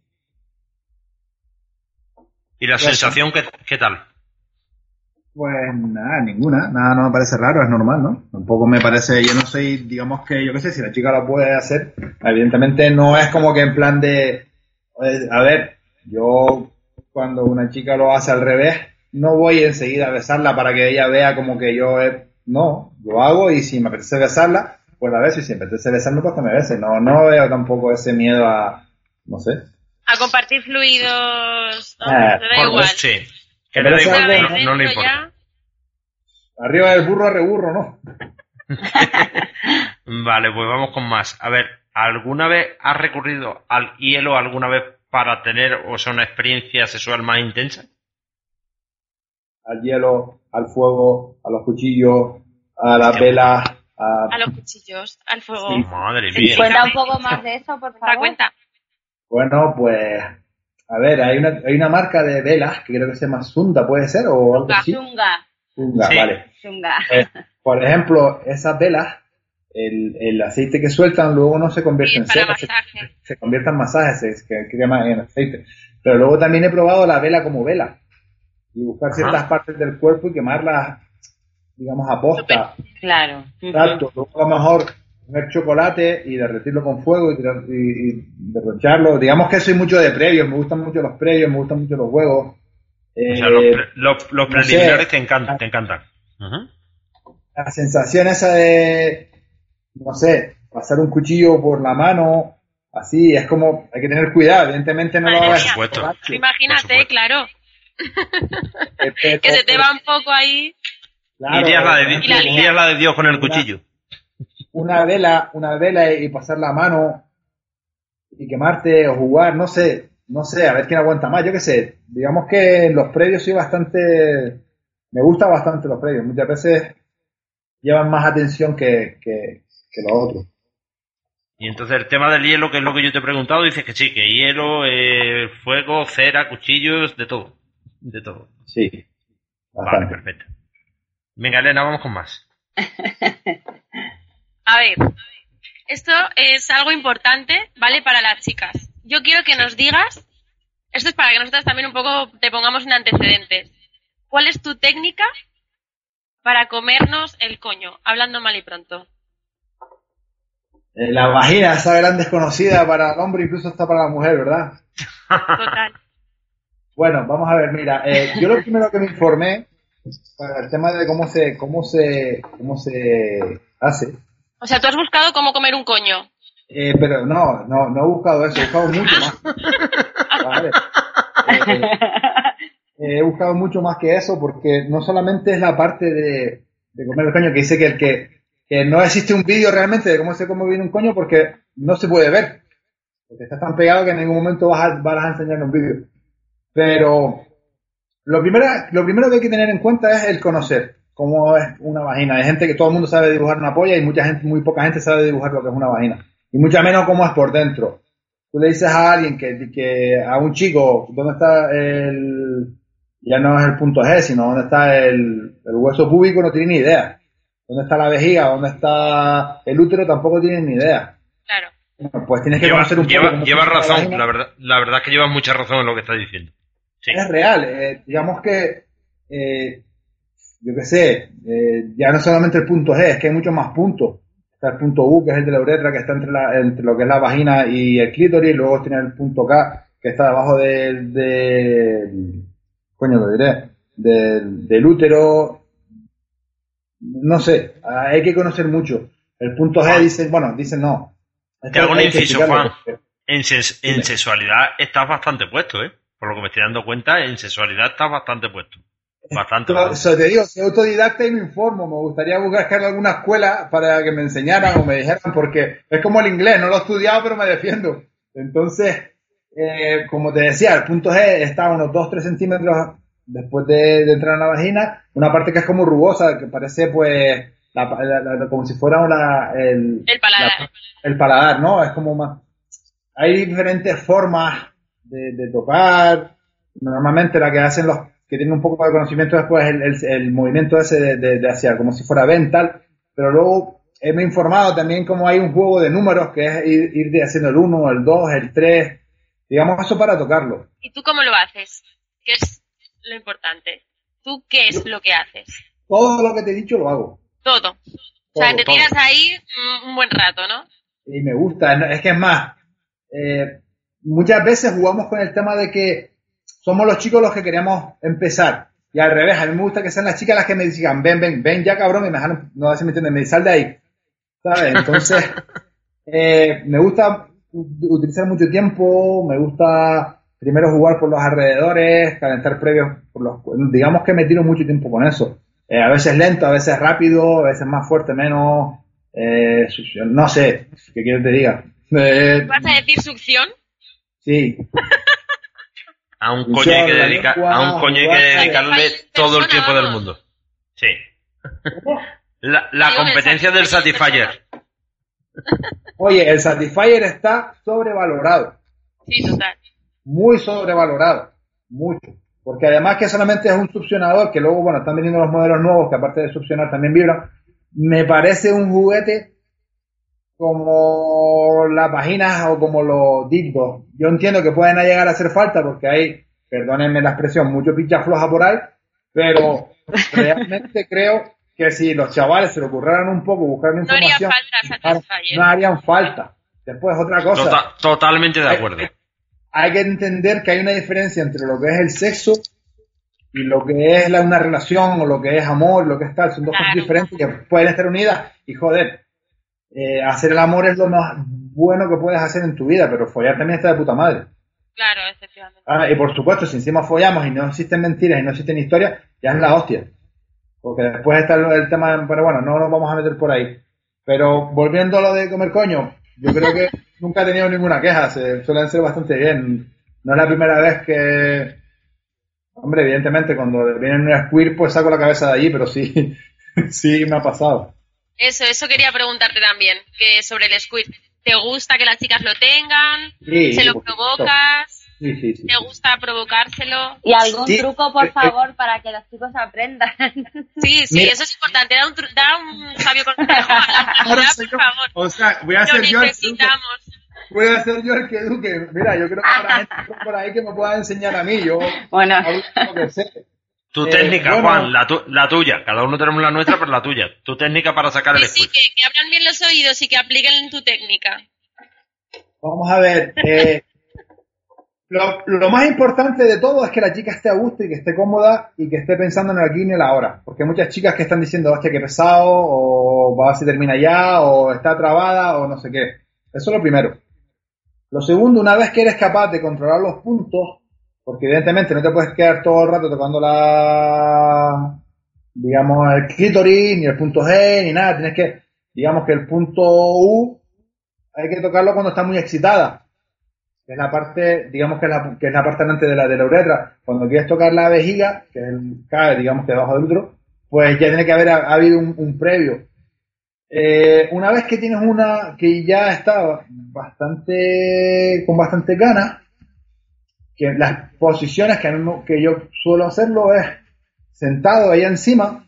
¿Y la sensación qué tal?
Pues nada, ninguna. Nada, no me parece raro, es normal, ¿no? Tampoco me parece, yo no soy, digamos que, yo qué sé, si la chica lo puede hacer, evidentemente no es como que en plan de, a ver, yo cuando una chica lo hace al revés, no voy enseguida a besarla para que ella vea como que no, lo hago y si me apetece besarla, pues la beso y si me apetece besarme, pues que me bese. No veo tampoco ese miedo a, no sé.
A compartir fluidos, ¿no? Te da igual.
Sí. Que
Pero
le da
eso
igual, no le importa.
Ya.
Arriba del burro, reburro, ¿no?
Vale, pues vamos con más. A ver, ¿alguna vez has recurrido al hielo alguna vez para tener, o sea, una experiencia sexual más intensa?
Al hielo, al fuego, a los cuchillos, a las velas,
A los cuchillos, al fuego.
Sí. Madre mía.
Cuenta un poco más de eso, por favor.
Cuenta.
Bueno, pues, a ver, hay una marca de velas que creo que se llama Sunda, ¿puede ser? O algo así. Zunga,
Sí.
vale.
Zunga.
Por ejemplo, esas velas, el aceite que sueltan luego no se convierte en
para
cera,
masaje.
se convierte en masajes, que quema en aceite. Pero luego también he probado la vela como vela y buscar ciertas partes del cuerpo y quemarlas, digamos, a posta.
Claro.
Exacto. Luego a lo mejor comer chocolate y derretirlo con fuego y derrocharlo. Digamos que soy mucho de previos, me gustan mucho los previos, me gustan mucho los juegos.
O sea, los preliminares te encantan.
La sensación esa de, no sé, pasar un cuchillo por la mano, así, es como, hay que tener cuidado, evidentemente no lo hagas.
Por supuesto.
Imagínate, claro. Que se te va un poco ahí.
Claro,
irías la de Dios con el cuchillo.
Una vela y pasar la mano y quemarte o jugar, no sé, a ver quién aguanta más, yo qué sé. Digamos que en los previos soy bastante, me gusta bastante los previos, muchas veces llevan más atención que los otros.
Y entonces el tema del hielo, que es lo que yo te he preguntado, dices que sí, que hielo, fuego, cera, cuchillos, de todo. De todo.
Sí.
Vale, perfecto. Venga, Elena, vamos con más.
A ver, esto es algo importante, ¿vale? Para las chicas. Yo quiero que nos digas, esto es para que nosotras también un poco te pongamos en antecedentes. ¿Cuál es tu técnica para comernos el coño? Hablando mal y pronto.
La vagina, esa gran desconocida para el hombre, incluso hasta para la mujer, ¿verdad?
Total.
Bueno, vamos a ver, mira, yo lo primero que me informé para el tema de cómo se hace.
O sea, tú has buscado cómo comer un coño.
Pero no he buscado eso, he buscado mucho más. Vale. He buscado mucho más que eso porque no solamente es la parte de comer el coño, que dice que no existe un vídeo realmente de cómo se come bien un coño porque no se puede ver. Porque está tan pegado que en ningún momento vas a enseñar un vídeo. Pero lo primero que hay que tener en cuenta es el conocer cómo es una vagina. Hay gente que todo el mundo sabe dibujar una polla y muy poca gente sabe dibujar lo que es una vagina. Y mucha menos cómo es por dentro. tú le dices a alguien que a un chico, ¿dónde está ya no es el punto G, sino dónde está el hueso púbico? No tiene ni idea. ¿Dónde está la vejiga? ¿Dónde está el útero? Tampoco tiene ni idea.
Claro.
Bueno, pues tienes que conocer un poco.
Llevas razón, la verdad es que llevas mucha razón en lo que estás diciendo. Sí.
Es real, digamos que, yo qué sé, ya no solamente el punto G, es que hay muchos más puntos. Está el punto U, que es el de la uretra, que está entre lo que es la vagina y el clítoris, luego tiene el punto K, que está debajo del útero. No sé, hay que conocer mucho. El punto G dicen no.
Te hago un inciso, Juan. En sexualidad estás bastante puesto, ¿eh? Por lo que me estoy dando cuenta, en sexualidad estás bastante puesto. Bastante.
Eso te digo, soy autodidacta y me informo. Me gustaría buscar alguna escuela para que me enseñaran o me dijeran, porque es como el inglés, no lo he estudiado, pero me defiendo. Entonces, como te decía, el punto G está a unos 2-3 centímetros después de entrar en la vagina. Una parte que es como rugosa, que parece pues como si fuera el
paladar.
El paladar, ¿no? Es como más. Hay diferentes formas de tocar. Normalmente la que hacen los que tienen un poco de conocimiento después es el movimiento ese de hacia, como si fuera vental, pero luego me he informado también como hay un juego de números que es ir haciendo el 1, el 2, el 3, digamos eso para tocarlo.
¿Y tú cómo lo haces? ¿Qué es lo importante? ¿Tú qué es lo que haces?
Todo lo que te he dicho lo hago.
Todo. O sea, te tiras ahí un buen rato, ¿no?
Y me gusta, es que es más, muchas veces jugamos con el tema de que somos los chicos los que queremos empezar. Y al revés, a mí me gusta que sean las chicas las que me digan, ven ya cabrón, y me dejan, no sé si me entienden, me sal de ahí. ¿Sabes? Entonces, me gusta utilizar mucho tiempo, me gusta primero jugar por los alrededores, calentar previos digamos que me tiro mucho tiempo con eso. A veces lento, a veces rápido, a veces más fuerte, menos, no sé, ¿qué quieres que te diga?
¿Vas a decir succión?
Sí.
A un coño hay que dedicarle todo el tiempo del mundo. Sí. La competencia del Satisfyer.
Oye, el Satisfyer está sobrevalorado.
Sí, total.
Muy sobrevalorado. Mucho. Porque además que solamente es un succionador, que luego, bueno, están viniendo los modelos nuevos que aparte de succionar también vibran. Me parece un juguete como las vaginas o como los dildos. Yo entiendo que pueden llegar a hacer falta porque hay, perdónenme la expresión, mucho picha floja por ahí, pero realmente creo que si los chavales se le ocurrieran un poco buscar información, no harían falta. Después otra cosa.
Totalmente de acuerdo.
Hay que entender que hay una diferencia entre lo que es el sexo y lo que es una relación o lo que es amor, lo que es tal. Son dos cosas diferentes que pueden estar unidas y joder. Hacer el amor es lo más bueno que puedes hacer en tu vida, pero follar también está de puta madre.
Claro, efectivamente.
Y por supuesto, si encima follamos y no existen mentiras y no existen historias, ya es la hostia. Porque después está el tema, pero bueno, no nos vamos a meter por ahí. Pero volviendo a lo de comer coño, yo creo que nunca he tenido ninguna queja, suelen ser bastante bien. No es la primera vez que, hombre, evidentemente cuando vienen un squirt pues saco la cabeza de allí, pero sí, sí me ha pasado.
Eso quería preguntarte también, que sobre el squirt. ¿Te gusta que las chicas lo tengan?
Sí,
¿Se lo provocas?
Sí.
¿Te gusta provocárselo?
¿Y algún truco, por favor, para que los chicos aprendan?
Sí, mira, eso es importante. Da un sabio consejo a la por favor.
O sea, voy a hacer yo el que eduque. Mira, yo creo que habrá gente por ahí que me pueda enseñar a mí. Yo,
bueno.
Lo que sé.
Tu técnica, bueno, Juan, la tuya. Cada uno tenemos la nuestra, pero la tuya. Tu técnica para sacar el squirt.
Sí, que abran bien los oídos y que apliquen tu técnica.
Vamos a ver. Lo más importante de todo es que la chica esté a gusto y que esté cómoda y que esté pensando en el aquí y en el ahora. Porque hay muchas chicas que están diciendo, hostia, qué pesado, o va a ver si termina ya, o está trabada, o no sé qué. Eso es lo primero. Lo segundo, una vez que eres capaz de controlar los puntos, porque evidentemente no te puedes quedar todo el rato tocando digamos, el clítoris, ni el punto G, ni nada. Tienes que, digamos que el punto U, hay que tocarlo cuando está muy excitada. Que es la parte, digamos que es la parte delante de la uretra. Cuando quieres tocar la vejiga, que es cae, digamos que debajo del útero, pues ya tiene que haber habido un previo. Una vez que tienes una que ya está con bastante ganas, que las posiciones que yo suelo hacerlo es sentado ahí encima,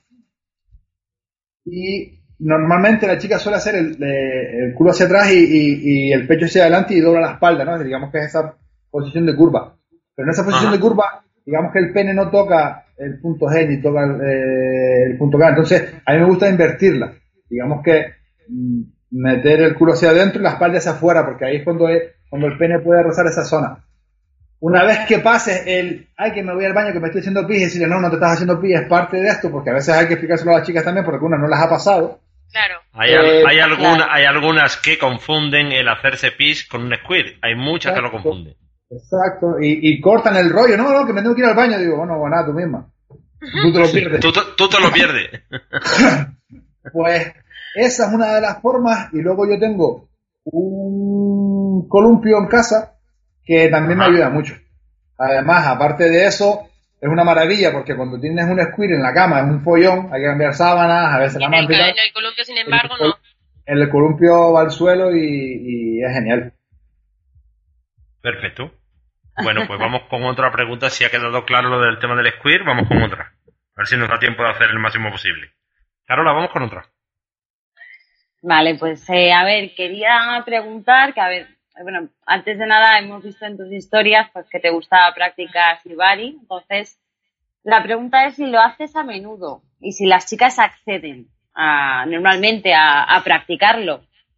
y normalmente la chica suele hacer el culo hacia atrás y el pecho hacia adelante y dobla la espalda, ¿no? Digamos que es esa posición de curva. Pero en esa posición de curva, digamos que el pene no toca el punto G ni toca el punto K. Entonces, a mí me gusta invertirla. Digamos que meter el culo hacia adentro y la espalda hacia afuera, porque ahí es cuando el pene puede rozar esa zona. Una vez que pases que me voy al baño, que me estoy haciendo pis, y decirle, no te estás haciendo pis, es parte de esto, porque a veces hay que explicárselo a las chicas también, porque algunas no las ha pasado.
Claro.
Hay algunas que confunden el hacerse pis con un squirt. Hay muchas que lo confunden.
Exacto. Y cortan el rollo. No, que me tengo que ir al baño. Digo, bueno, nada, tú misma. Tú te lo pierdes.
Tú te lo pierdes.
Pues esa es una de las formas. Y luego yo tengo un columpio en casa que también me ayuda mucho. Además, aparte de eso, es una maravilla porque cuando tienes un squirt en la cama es un follón, hay que cambiar sábanas, a veces la manta.
En el columpio, sin embargo, no.
El columpio va al suelo y es genial.
Perfecto. Bueno, pues vamos con otra pregunta. Si ha quedado claro lo del tema del squirt, vamos con otra. A ver si nos da tiempo de hacer el máximo posible. Carola, vamos con otra.
Vale, pues a ver, quería preguntar bueno, antes de nada hemos visto en tus historias pues que te gustaba practicar shibari, entonces la pregunta es si lo haces a menudo y si las chicas acceden normalmente a practicarlo.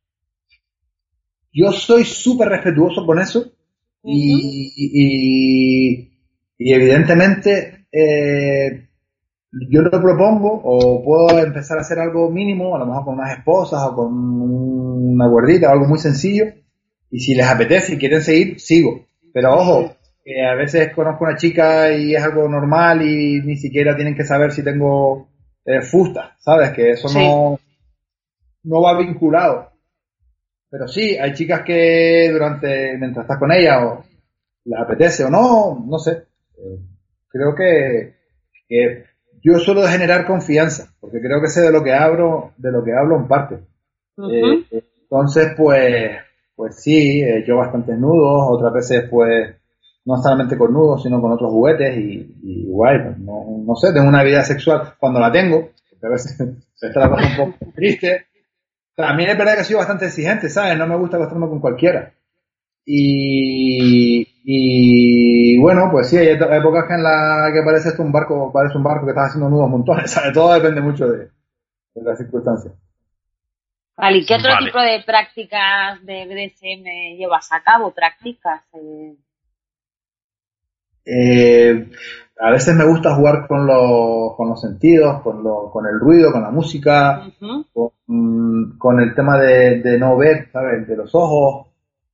Yo soy súper respetuoso con eso y evidentemente yo lo propongo o puedo empezar a hacer algo mínimo, a lo mejor con unas esposas o con una gordita o algo muy sencillo. Y si les apetece y quieren seguir, sigo. Pero ojo, que a veces conozco una chica y es algo normal y ni siquiera tienen que saber si tengo fusta, ¿sabes? Que eso no va vinculado. Pero sí, hay chicas que mientras estás con ellas o les apetece o no sé. Creo que yo suelo generar confianza, porque creo que sé de lo que hablo en parte. Entonces, pues sí, yo bastantes nudos, otras veces pues no solamente con nudos, sino con otros juguetes y guay, pues, no sé, tengo una vida sexual cuando la tengo, porque a veces está la cosa un poco triste. También es verdad que soy bastante exigente, ¿sabes? No me gusta acostarme con cualquiera. Y bueno, pues sí, hay épocas en las que parece un barco que estás haciendo nudos montones, ¿sabes? Todo depende mucho de las circunstancias.
Vale, ¿y qué otro tipo de prácticas de BDSM llevas a cabo?
A veces me gusta jugar con los sentidos, con el ruido, con la música, con el tema de no ver, ¿sabes? De los ojos.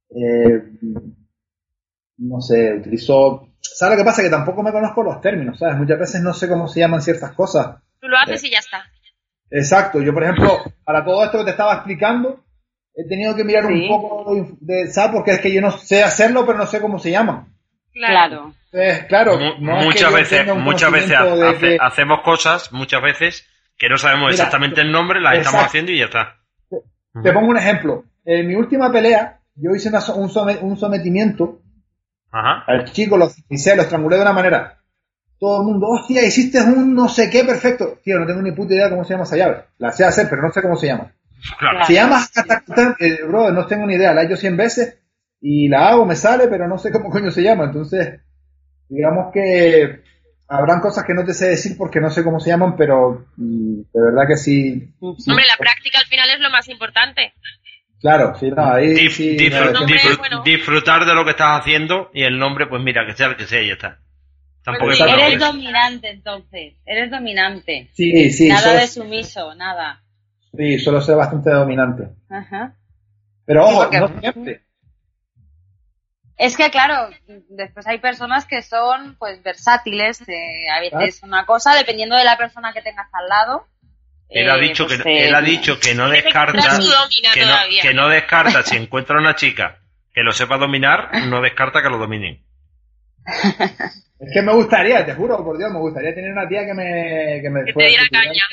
No sé, ¿sabes lo que pasa? Que tampoco me conozco los términos, ¿sabes? Muchas veces no sé cómo se llaman ciertas cosas.
Tú lo haces y ya está.
Exacto, yo por ejemplo, para todo esto que te estaba explicando, he tenido que mirar un poco ¿sabes? Porque es que yo no sé hacerlo, pero no sé cómo se llaman.
Claro.
Claro,
muchas veces hacemos cosas, muchas veces, que no sabemos exactamente el nombre, las estamos haciendo y ya está.
Te pongo un ejemplo. En mi última pelea, yo hice un sometimiento al chico, lo estrangulé de una manera. Todo el mundo, hostia, hiciste un no sé qué perfecto. Tío, no tengo ni puta idea cómo se llama esa llave. La sé hacer, pero no sé cómo se llama.
Claro.
Se llama bro, no tengo ni idea. La he hecho 100 veces y la hago, me sale, pero no sé cómo coño se llama. Entonces, digamos que habrán cosas que no te sé decir porque no sé cómo se llaman, pero de verdad que sí.
Hombre, la práctica al final es lo más importante.
Claro, sí, no, ahí
disfrutar de lo que estás haciendo y el nombre, pues mira, que sea el que sea y ya está. Tampoco
eres dominante, entonces. Eres dominante.
Sí.
Nada de sumiso, nada.
Sí, suelo ser bastante dominante.
Ajá.
Pero ojo, no siempre.
Es que, claro, después hay personas que son, pues, versátiles. A veces una cosa, dependiendo de la persona que tengas al lado.
Él ha dicho que no descarta, que no descarta si encuentra una chica que lo sepa dominar, no descarta que lo dominen.
Es que me gustaría, te juro, por Dios, me gustaría tener una tía que me
te diera caña.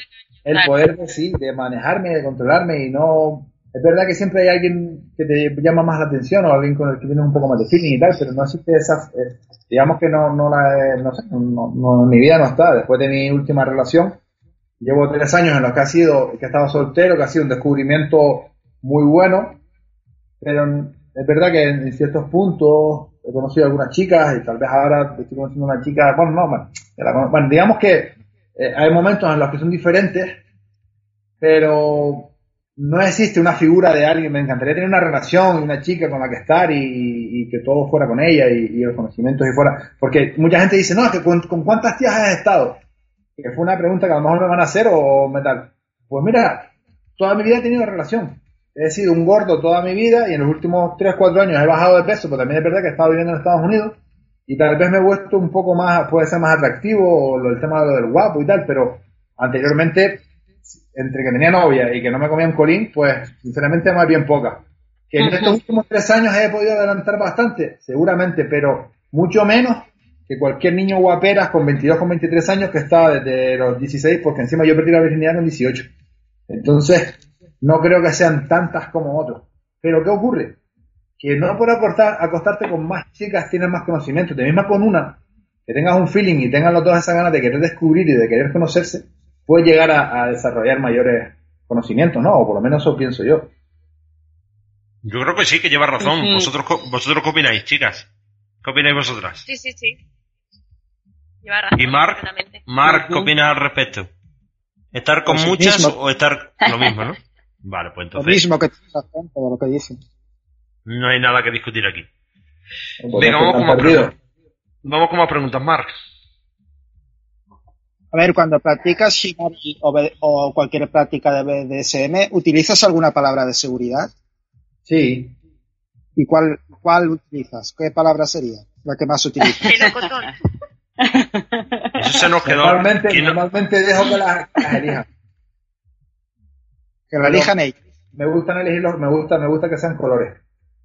el
Claro.
poder de manejarme, de controlarme y no... Es verdad que siempre hay alguien que te llama más la atención o alguien con el que tienes un poco más de feeling y tal, pero no existe esa... digamos que no sé, en mi vida no está. Después de mi última relación, llevo 3 años en los que he estado soltero, que ha sido un descubrimiento muy bueno, pero es verdad que en ciertos puntos he conocido a algunas chicas y tal vez ahora estoy conociendo a una chica, bueno, digamos que hay momentos en los que son diferentes, pero no existe una figura de alguien. Me encantaría tener una relación y una chica con la que estar y que todo fuera con ella y los conocimientos y fuera, porque mucha gente dice, no, es que con cuántas tías has estado, que fue una pregunta que a lo mejor me van a hacer o me tal. Pues mira, toda mi vida he tenido relación. He sido un gordo toda mi vida y en los últimos 3-4 años he bajado de peso, pero también es verdad que he estado viviendo en Estados Unidos y tal vez me he vuelto un poco más, puede ser más atractivo, o el tema de lo del guapo y tal, pero anteriormente, entre que tenía novia y que no me comía un colín, pues sinceramente más bien poca. Que en estos últimos 3 años he podido adelantar bastante, seguramente, pero mucho menos que cualquier niño guaperas con 22, con 23 años que está desde los 16, porque encima yo perdí la virginidad con 18. Entonces, no creo que sean tantas como otros. Pero ¿qué ocurre? Que no por acostarte con más chicas tienes más conocimiento. Te misma con una, que tengas un feeling y tengan los dos esa ganas de querer descubrir y de querer conocerse, puedes llegar a desarrollar mayores conocimientos, ¿no? O por lo menos eso pienso yo.
Yo creo que sí, que lleva razón. ¿Vosotros qué opináis, chicas? ¿Qué opináis vosotras?
Sí. Lleva razón.
¿Y Marc,
completamente.
¿qué opinas al respecto? ¿Estar con
Pues lo
muchas
mismo.
o estar lo mismo, no? Vale, pues
Lo
entonces
mismo que tienes razón, todo lo que dicen.
no hay nada que discutir aquí.
Pues
Venga,
no
vamos con más preguntas, Marc.
A ver, cuando practicas Shibari o cualquier práctica de BDSM, ¿utilizas alguna palabra de seguridad?
Sí.
¿Y cuál utilizas? ¿Qué palabra sería la que más utilizas?
Melocotón.
Eso se nos quedó.
Normalmente dejo que las elijan.
Que la elijan ellos.
Me gustan elegirlos, me gusta que sean colores.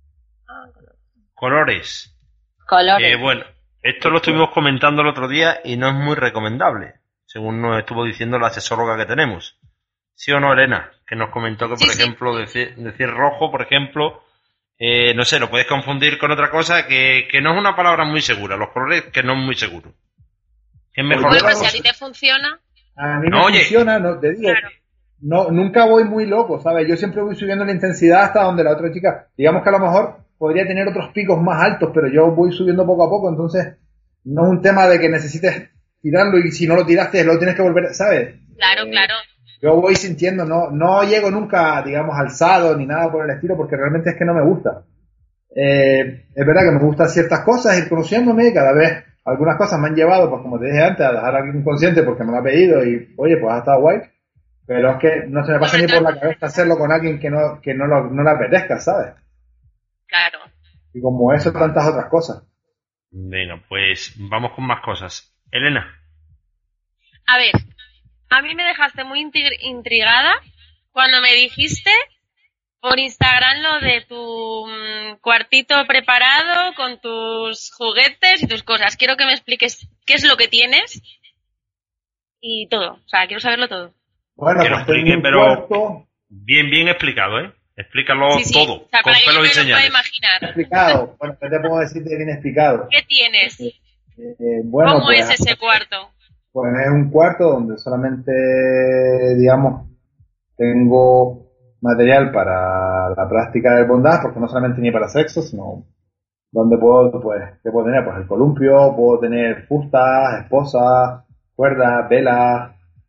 Colores.
Colores.
Bueno, esto lo estuvimos comentando el otro día y no es muy recomendable, según nos estuvo diciendo la asesóloga que tenemos. ¿Sí o no, Elena? Que nos comentó que, por ejemplo, decir rojo, por ejemplo, no sé, lo puedes confundir con otra cosa que no es una palabra muy segura. Los colores que no es muy seguro. Es mejor.
Bueno, pues si a ti te funciona,
A mí me funciona, no te digo.
claro.
No, nunca voy muy loco, ¿sabes? Yo siempre voy subiendo la intensidad hasta donde la otra chica, digamos que a lo mejor podría tener otros picos más altos, pero yo voy subiendo poco a poco, entonces no es un tema de que necesites tirarlo y si no lo tiraste lo tienes que volver, ¿sabes?
Claro.
Yo voy sintiendo, no llego nunca, digamos, alzado ni nada por el estilo, porque realmente es que no me gusta. Es verdad que me gustan ciertas cosas, ir conociéndome, y cada vez algunas cosas me han llevado, pues como te dije antes, a dejar a alguien inconsciente porque me lo ha pedido y, oye, pues ha estado guay. Pero es que no se me pasa ni por la cabeza hacerlo con alguien que no le apetezca, ¿sabes?
Claro.
Y como eso, tantas otras cosas.
Venga, pues vamos con más cosas. Elena.
A ver, a mí me dejaste muy intrigada cuando me dijiste por Instagram lo de tu cuartito preparado con tus juguetes y tus cosas. Quiero que me expliques qué es lo que tienes y todo. O sea, quiero saberlo todo.
Bueno,
Que lo
pues tengo
explique,
un
pero
cuarto
bien explicado, ¿eh? Explícalo
Sí.
todo,
O sea,
con
para que yo
pelos y
me lo pueda
señales.
imaginar.
explicado. Bueno, ¿qué te puedo decir de bien explicado?
¿Qué tienes?
Bueno,
¿Cómo
pues,
es ese cuarto?
pues es un cuarto donde solamente, digamos, tengo material para la práctica del bondage, porque no solamente ni para sexo, sino donde puedo, pues, ¿qué puedo tener? Pues el columpio, puedo tener fustas, esposas, cuerdas, velas.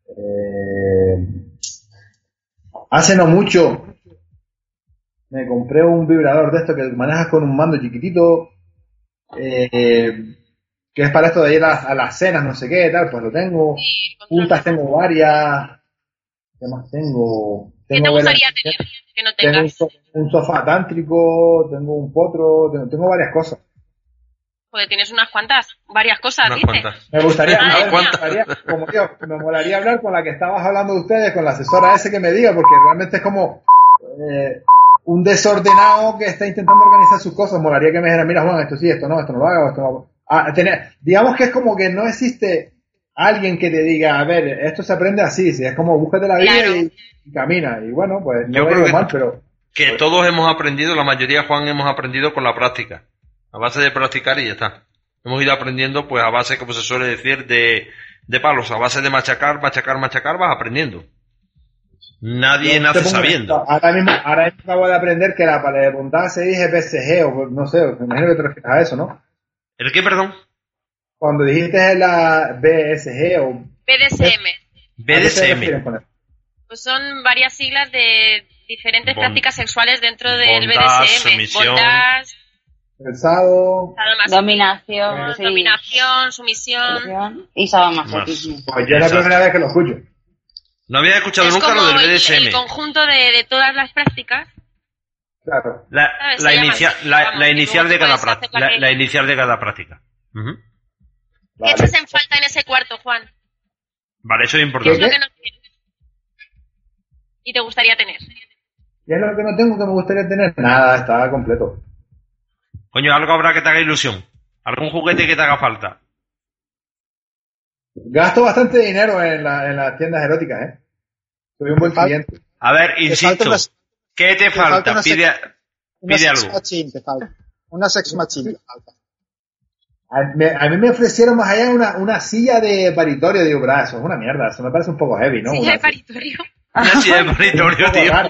Hace no mucho me compré un vibrador de esto que manejas con un mando chiquitito, que es para esto de ir a las cenas, no sé qué, tal, pues lo tengo. Puntas tengo varias. ¿Qué más tengo?
¿Qué te
Tengo
gustaría
velas-
tener que no
tengo
tengas?
un sofá tántrico, tengo un potro, tengo varias cosas.
Joder, tienes unas cuantas, varias cosas,
Unas
dices.
cuantas.
Me gustaría,
Madre
a ver,
mía.
como tío, me molaría hablar con la que estabas hablando de ustedes, con la asesora ese que me diga, porque realmente es como un desordenado que está intentando organizar sus cosas. Molaría que me dijera, mira Juan, esto sí, esto no lo hago, esto no. Digamos que es como que no existe alguien que te diga, a ver, esto se aprende así, si es como búscate la vida
Claro.
y camina. Y bueno, pues no
Yo
lo
creo
digo
que-
mal, pero
Que todos hemos aprendido, la mayoría, Juan, hemos aprendido con la práctica. A base de practicar y ya está. Hemos ido aprendiendo, pues a base, como se suele decir, de palos. A base de machacar, vas aprendiendo. Nadie
yo
nace
te pongo un
sabiendo.
ejemplo. Ahora mismo acabo de aprender que la palabra de puntada se dice BSG, o no sé, me imagino que te refieres a eso, ¿no?
¿El qué, perdón?
Cuando dijiste la BSG o...
BDSM.
¿a qué se refieren
BDSM.
con eso?
Pues son varias siglas de diferentes
Bon-
prácticas sexuales dentro del
bondad,
BDSM.
sumisión.
Bondad,
Pensado...
Dominación, sí.
dominación, sumisión.
Y sadomasoquismo.
Pues yo es la
Exacto.
primera vez que lo escucho.
No había escuchado
Es
nunca
como
lo del
el
BDSM.
conjunto de todas las prácticas.
Claro.
La,
¿Sabes?
la
Se llama
inicia-
así,
la-
vamos,
la
y
inicial
luego
de
tú
cada
puedes hacer
práctica.
la que-
La inicial de cada práctica. Ujú.
¿Qué
Vale.
echas en falta en ese cuarto, Juan?
Vale, eso es
¿Qué es
importante.
lo que no tienes? Y te gustaría tener.
¿Y es lo que no tengo que me gustaría tener? Nada, está completo.
Coño, algo habrá que te haga ilusión. Algún juguete que te haga falta.
Gasto bastante dinero en las tiendas eróticas, ¿eh? Soy un buen cliente.
A ver,
Te
insisto.
falta una-
¿Qué te
falta
falta?
una
Pide,
Una
pide
sex
algo.
machine te falta. Una sex machine te falta.
A mí me ofrecieron más allá una silla de paritorio. Digo, bra, eso es una mierda. Eso me parece un poco heavy, ¿no?
Sí,
Una-
de paritorio.
Una silla de paritorio,
Un poco
tío.
raro.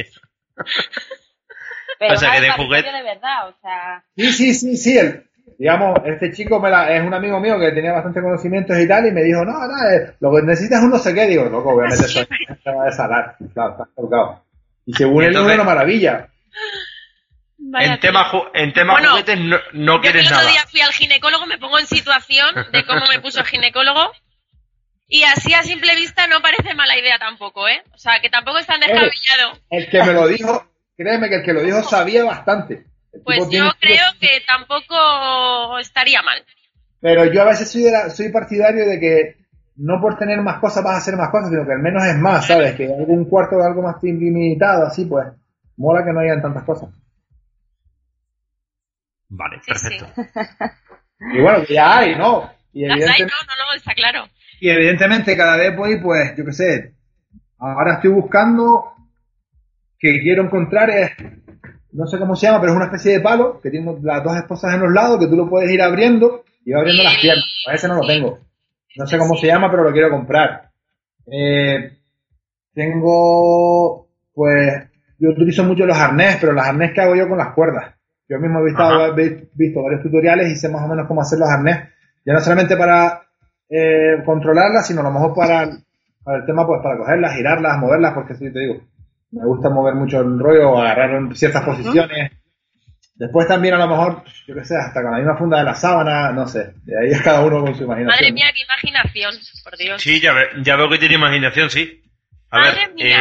Pero
O sea,
una
que de
paritorio
juguete-
de verdad, o sea...
Sí. Digamos, este chico es un amigo mío que tenía bastante conocimientos y tal, y me dijo, no, lo que necesitas es un no sé qué. Digo, loco, voy a meter eso ahí, te va a desalar. Claro, está colgado. Y según él es
Entonces-
una maravilla.
Vaya
En tema
Bueno,
juguetes no
Yo que
quieres
el otro
nada.
día fui al ginecólogo, me pongo en situación de cómo me puso el ginecólogo. Y así a simple vista no parece mala idea tampoco, ¿eh? O sea, que tampoco es tan descabellado.
El que me lo dijo, créeme que el que lo dijo sabía bastante. El
Pues
tipo tiene-
yo creo que tampoco estaría mal.
Pero yo a veces soy partidario de que no por tener más cosas vas a hacer más cosas, sino que al menos es más, ¿sabes? Que algún cuarto de algo más limitado, así pues, mola que no hayan tantas cosas.
Vale,
Sí,
perfecto.
Y bueno, que ya hay, ¿no? Y
Las hay,
evidentemente,
no, está claro.
y evidentemente cada vez voy, pues, yo qué sé, ahora estoy buscando que quiero encontrar no sé cómo se llama, pero es una especie de palo que tiene las dos esposas en los lados que tú lo puedes ir abriendo y va abriendo las piernas. A ese no lo tengo. No sé cómo se llama, pero lo quiero comprar. Tengo, pues, yo utilizo mucho los arnés, pero los arnés que hago yo con las cuerdas. Yo mismo he visto varios tutoriales y sé más o menos cómo hacer los arnés. Ya no solamente para controlarlas, sino a lo mejor para el tema, pues para cogerlas, girarlas, moverlas, porque sí te digo, me gusta mover mucho el rollo, agarrar en ciertas posiciones. Después también a lo mejor, yo qué sé, hasta con la misma funda de la sábana, no sé. De ahí es cada uno con su imaginación.
Madre mía, qué imaginación, por Dios.
Sí, ya veo que tiene imaginación, sí. A
Madre
ver,
mía.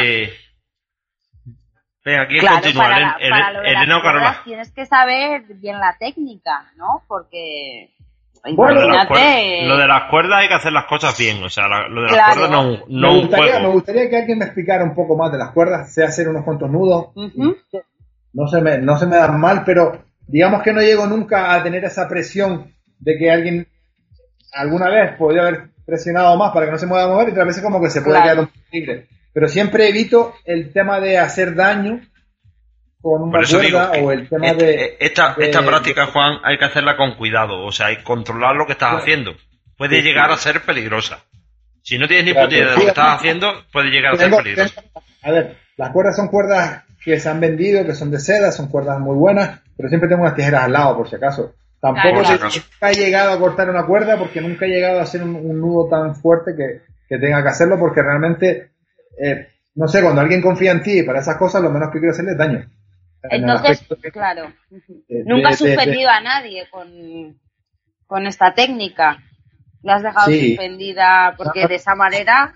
venga, aquí
Claro,
continúa.
para lo de las
Elena o Carola.
cuerdas tienes que saber bien la técnica, ¿no? Porque...
Bueno,
Imagínate...
Lo de las cuerdas hay que hacer las cosas bien, o sea, lo de las
Claro.
cuerdas no
Me
un
gustaría, me
juego.
gustaría que alguien me explicara un poco más de las cuerdas, sé hacer unos cuantos nudos.
Ujú.
No se me dan mal, pero digamos que no llego nunca a tener esa presión de que alguien alguna vez podría haber presionado más para que no se pueda mover y otras veces como que se puede
Claro.
quedar un poco libre. Pero siempre evito el tema de hacer daño con una
Por eso digo,
cuerda o el tema de...
esta
de-
práctica, Juan, hay que hacerla con cuidado, o sea, hay que controlar lo que estás haciendo. Puede
Sí,
llegar
sí.
a ser peligrosa. Si no tienes ni
Claro,
puta idea de lo
sí.
que estás haciendo, puede llegar a ser peligrosa.
A ver, las cuerdas son cuerdas que se han vendido, que son de seda, son cuerdas muy buenas, pero siempre tengo unas tijeras al lado, por si acaso. Tampoco
Por si
sé-
acaso.
nunca he llegado a cortar una cuerda porque nunca he llegado a hacer un nudo tan fuerte que tenga que hacerlo porque realmente, no sé, cuando alguien confía en ti para esas cosas, lo menos que quiero hacerle es daño. En el
Entonces,
aspecto de-
claro.
de-
Nunca has
de-
suspendido a nadie con esta técnica. La has dejado
Sí.
suspendida porque de esa manera...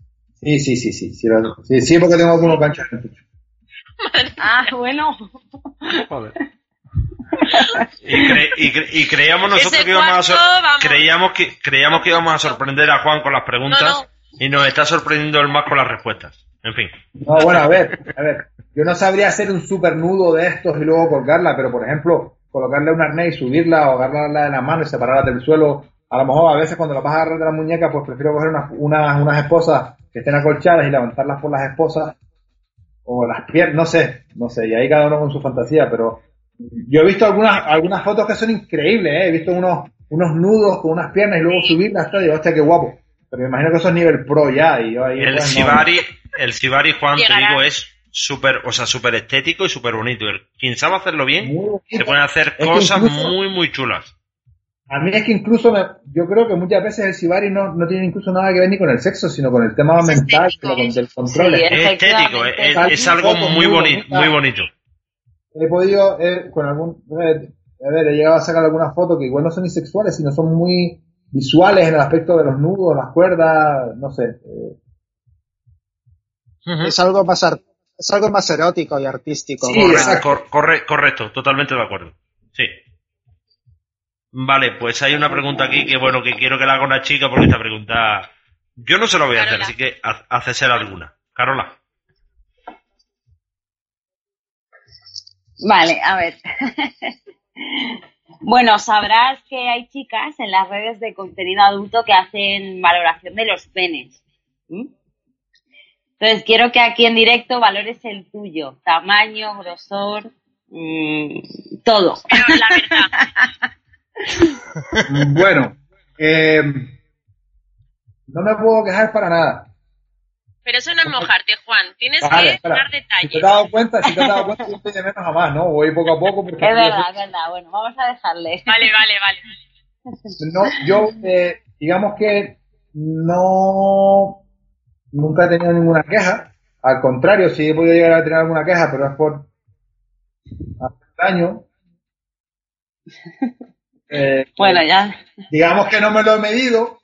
Sí, porque tengo algunos ganchos en el pecho.
Ah, bueno.
Y creíamos nosotros
Ese
que íbamos a
cuarto, vamos.
creíamos que íbamos a sorprender a Juan con las preguntas
No.
y nos está sorprendiendo el más con las respuestas. En fin.
No, bueno, a ver, yo no sabría hacer un super nudo de estos y luego colgarla, pero por ejemplo, colocarle un arnés y subirla o agarrarla de la mano y separarla del suelo A lo mejor a veces cuando las vas a agarrar de la muñeca, pues prefiero coger unas esposas que estén acolchadas y levantarlas por las esposas o las piernas, no sé, y ahí cada uno con su fantasía, pero yo he visto algunas fotos que son increíbles, he visto unos nudos con unas piernas y luego subirlas hasta, digo, hostia, qué guapo, pero me imagino que eso es nivel pro ya, y yo ahí
El
pues,
Shibari, Juan, te
Llegará.
digo, es súper estético y súper bonito. Quien sabe hacerlo bien,
muy bonito.
se pueden hacer
Es que
cosas
incluso-
muy, muy chulas.
A mí es que incluso yo creo que muchas veces el shibari no tiene incluso nada que ver ni con el sexo, sino con el tema
Es
mental,
estético.
del control.
Sí,
Es estético,
Efectivamente.
es algo muy bonito,
bonita.
muy bonito.
He podido, con he llegado a sacar algunas fotos que igual no son ni sexuales, sino son muy visuales en el aspecto de los nudos, las cuerdas, no sé.
Es algo más erótico y artístico.
Sí,
¿no?
exacto.
Correcto, totalmente de acuerdo. Sí. Vale, pues hay una pregunta aquí que bueno, que quiero que la haga una chica porque esta pregunta yo no se la voy a hacer,
Carola.
así que hace ser alguna. Carola.
Vale, a ver. Bueno, sabrás que hay chicas en las redes de contenido adulto que hacen valoración de los penes. ¿Mm? Entonces, quiero que aquí en directo valores el tuyo. Tamaño, grosor, todo.
Pero la verdad,
Bueno, no me puedo quejar para nada.
pero eso no es mojarte, Juan. Tienes
Vale,
que
espera.
dar
Si te
detalles.
has dado cuenta, yo estoy de menos a más, ¿no? Voy poco a poco porque
Es verdad. Bueno, vamos a dejarle.
Vale.
no, yo digamos que nunca he tenido ninguna queja. Al contrario, sí he podido llegar a tener alguna queja, pero es por hacer daño.
Bueno, ya.
Digamos que no me lo he medido,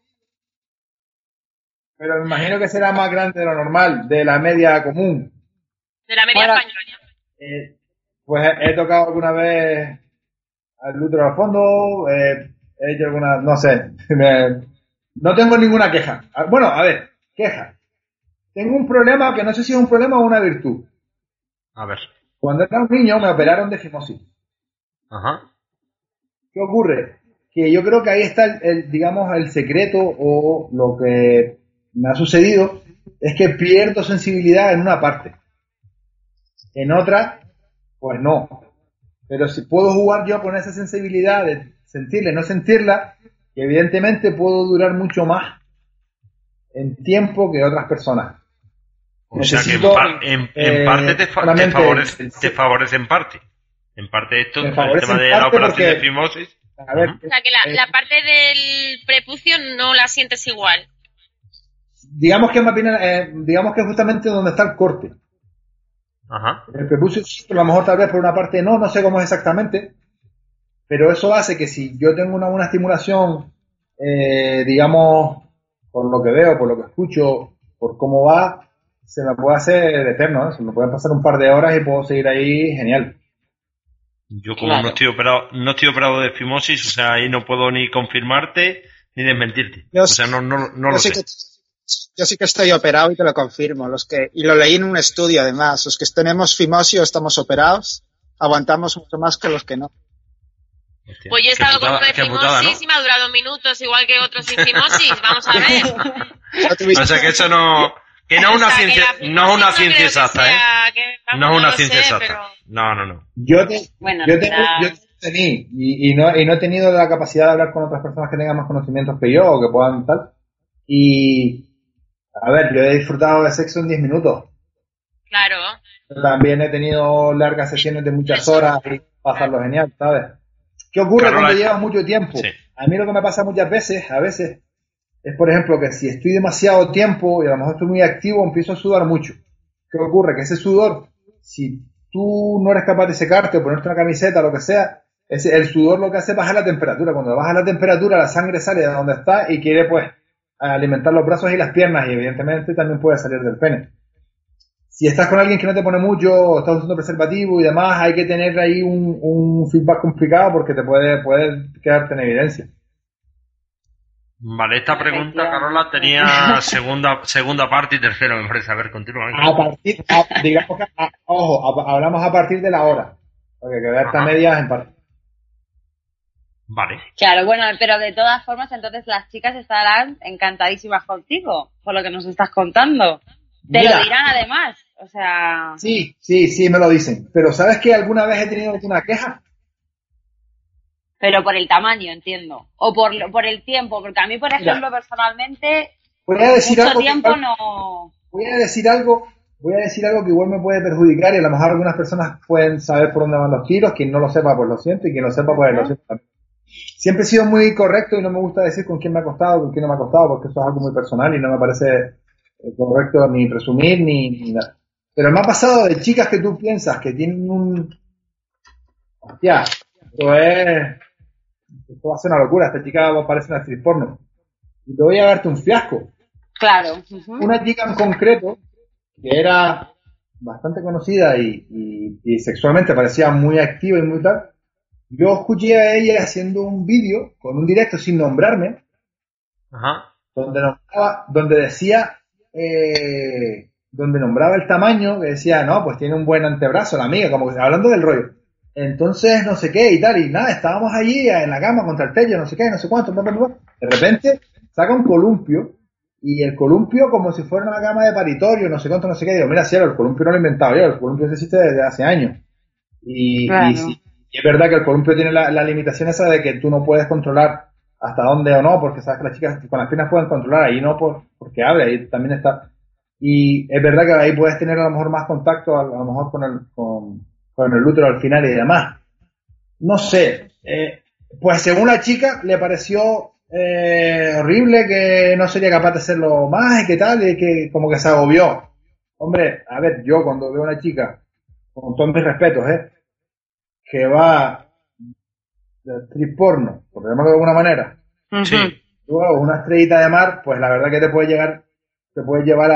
pero me imagino que será más grande de lo normal, de la media común.
De la media
Bueno.
española.
Pues he tocado alguna vez al útero al fondo, he hecho alguna, no sé, no tengo ninguna queja. Bueno, a ver, queja. Tengo un problema que no sé si es un problema o una virtud.
A ver.
Cuando era un niño me operaron de fimosis.
Ajá.
¿Qué ocurre? Que yo creo que ahí está digamos, el secreto o lo que me ha sucedido es que pierdo sensibilidad en una parte. En otra, pues no. Pero si puedo jugar yo con esa sensibilidad de sentirla y no sentirla, que evidentemente puedo durar mucho más en tiempo que otras personas.
O sea que
Necesito,
en parte te
solamente
te favorece en parte. En parte esto,
Me
el
favorece
tema
en
de la
parte
operación de
porque-
fimosis.
A ver,
O sea, que la parte del prepucio no la sientes igual.
digamos que más bien, digamos que justamente donde está el corte.
Ajá.
El prepucio, sí, a lo mejor tal vez por una parte no sé cómo es exactamente, pero eso hace que si yo tengo una buena estimulación, digamos, por lo que veo, por lo que escucho, por cómo va, se me puede hacer eterno, ¿no? Se me pueden pasar un par de horas y puedo seguir ahí genial.
Yo como
Claro.
no estoy operado de fimosis, o sea, ahí no puedo ni confirmarte ni desmentirte.
Yo
O sea, no lo
sí
sé.
yo sí que estoy operado y te lo confirmo. Y lo leí en un estudio además. Los que tenemos fimosis o estamos operados, aguantamos mucho más que los que no.
Hostia,
Pues yo he
qué
estado con
putada-
uno de
qué putada,
fimosis y me ha durado minutos, igual que otros sin fimosis. Vamos a ver.
No tuviste-
O sea, que eso no... Que no es una
O sea, que
ciencia,
la fimosis
no es una
creo
ciencia
que
exacta,
sea,
¿eh?
vamos,
No es una
lo
ciencia
sé,
exacta.
pero-
No.
Bueno,
Yo
será-
tenía y no he tenido la capacidad de hablar con otras personas que tengan más conocimientos que yo o que puedan tal. Y, a ver, yo he disfrutado de sexo en 10 minutos.
Claro.
También he tenido largas sesiones de muchas horas y pasarlo genial, ¿sabes? ¿Qué ocurre
Carola,
cuando llevas mucho tiempo?
sí.
A mí lo que me pasa muchas veces, a veces, es por ejemplo que si estoy demasiado tiempo y a lo mejor estoy muy activo, empiezo a sudar mucho. ¿Qué ocurre? Que ese sudor, si tú no eres capaz de secarte o ponerte una camiseta o lo que sea, el sudor lo que hace es bajar la temperatura. Cuando baja la temperatura, la sangre sale de donde está y quiere pues alimentar los brazos y las piernas y evidentemente también puede salir del pene. Si estás con alguien que no te pone mucho, o estás usando preservativo y demás, hay que tener ahí un feedback complicado porque te puede quedarte en evidencia.
Vale, esta pregunta, Carola, tenía segunda parte y tercera, me parece. A ver, continúa.
Digamos que, hablamos a partir de la hora, porque quedarte a
Ajá.
medias en parte.
Vale.
Claro, bueno, pero de todas formas, entonces las chicas estarán encantadísimas contigo, por lo que nos estás contando. Te
Mira.
lo dirán además, o sea...
Sí, me lo dicen. Pero ¿sabes que alguna vez he tenido alguna queja?
Pero por el tamaño, entiendo. O por el tiempo, porque a mí, por ejemplo, personalmente,
Voy a decir
mucho
algo
tiempo
que,
no...
voy a decir algo que igual me puede perjudicar y a lo mejor algunas personas pueden saber por dónde van los tiros. Quien no lo sepa, pues lo siento, y quien lo sepa, pues lo siento también. Siempre he sido muy correcto y no me gusta decir con quién me ha costado, con quién no me ha costado, porque eso es algo muy personal y no me parece correcto ni presumir ni nada. Pero me ha pasado de chicas que tú piensas que tienen un... Hostia, esto va a ser una locura, esta chica parece una actriz porno. Y te voy a darte un fiasco.
Claro.
Una chica en concreto que era bastante conocida y sexualmente parecía muy activa y muy tal. Yo escuché a ella haciendo un vídeo con un directo sin nombrarme,
Ajá.
donde decía, donde nombraba el tamaño, que decía, no, pues tiene un buen antebrazo la amiga, como que hablando del rollo. Entonces, no sé qué y tal, y nada, estábamos allí en la cama contra el techo, no sé qué, no sé cuánto, bla, bla, bla. De repente saca un columpio, y el columpio como si fuera una cama de paritorio, no sé cuánto, no sé qué. Digo, mira, cielo, el columpio no lo he inventado yo, el columpio existe desde hace años.
Claro.
Y es verdad que el columpio tiene la limitación esa de que tú no puedes controlar hasta dónde o no, porque sabes que las chicas con las piernas pueden controlar, ahí no porque abre, ahí también está. Y es verdad que ahí puedes tener a lo mejor más contacto, a lo mejor con el útero al final y demás. No sé, pues según la chica le pareció horrible, que no sería capaz de hacerlo más y que tal, y que como que se agobió. Hombre, a ver, yo cuando veo a una chica, con todos mis respetos, que va de actriz porno, por llamarlo de alguna manera,
Sí.
luego una estrellita de mar, pues la verdad que te puede llevar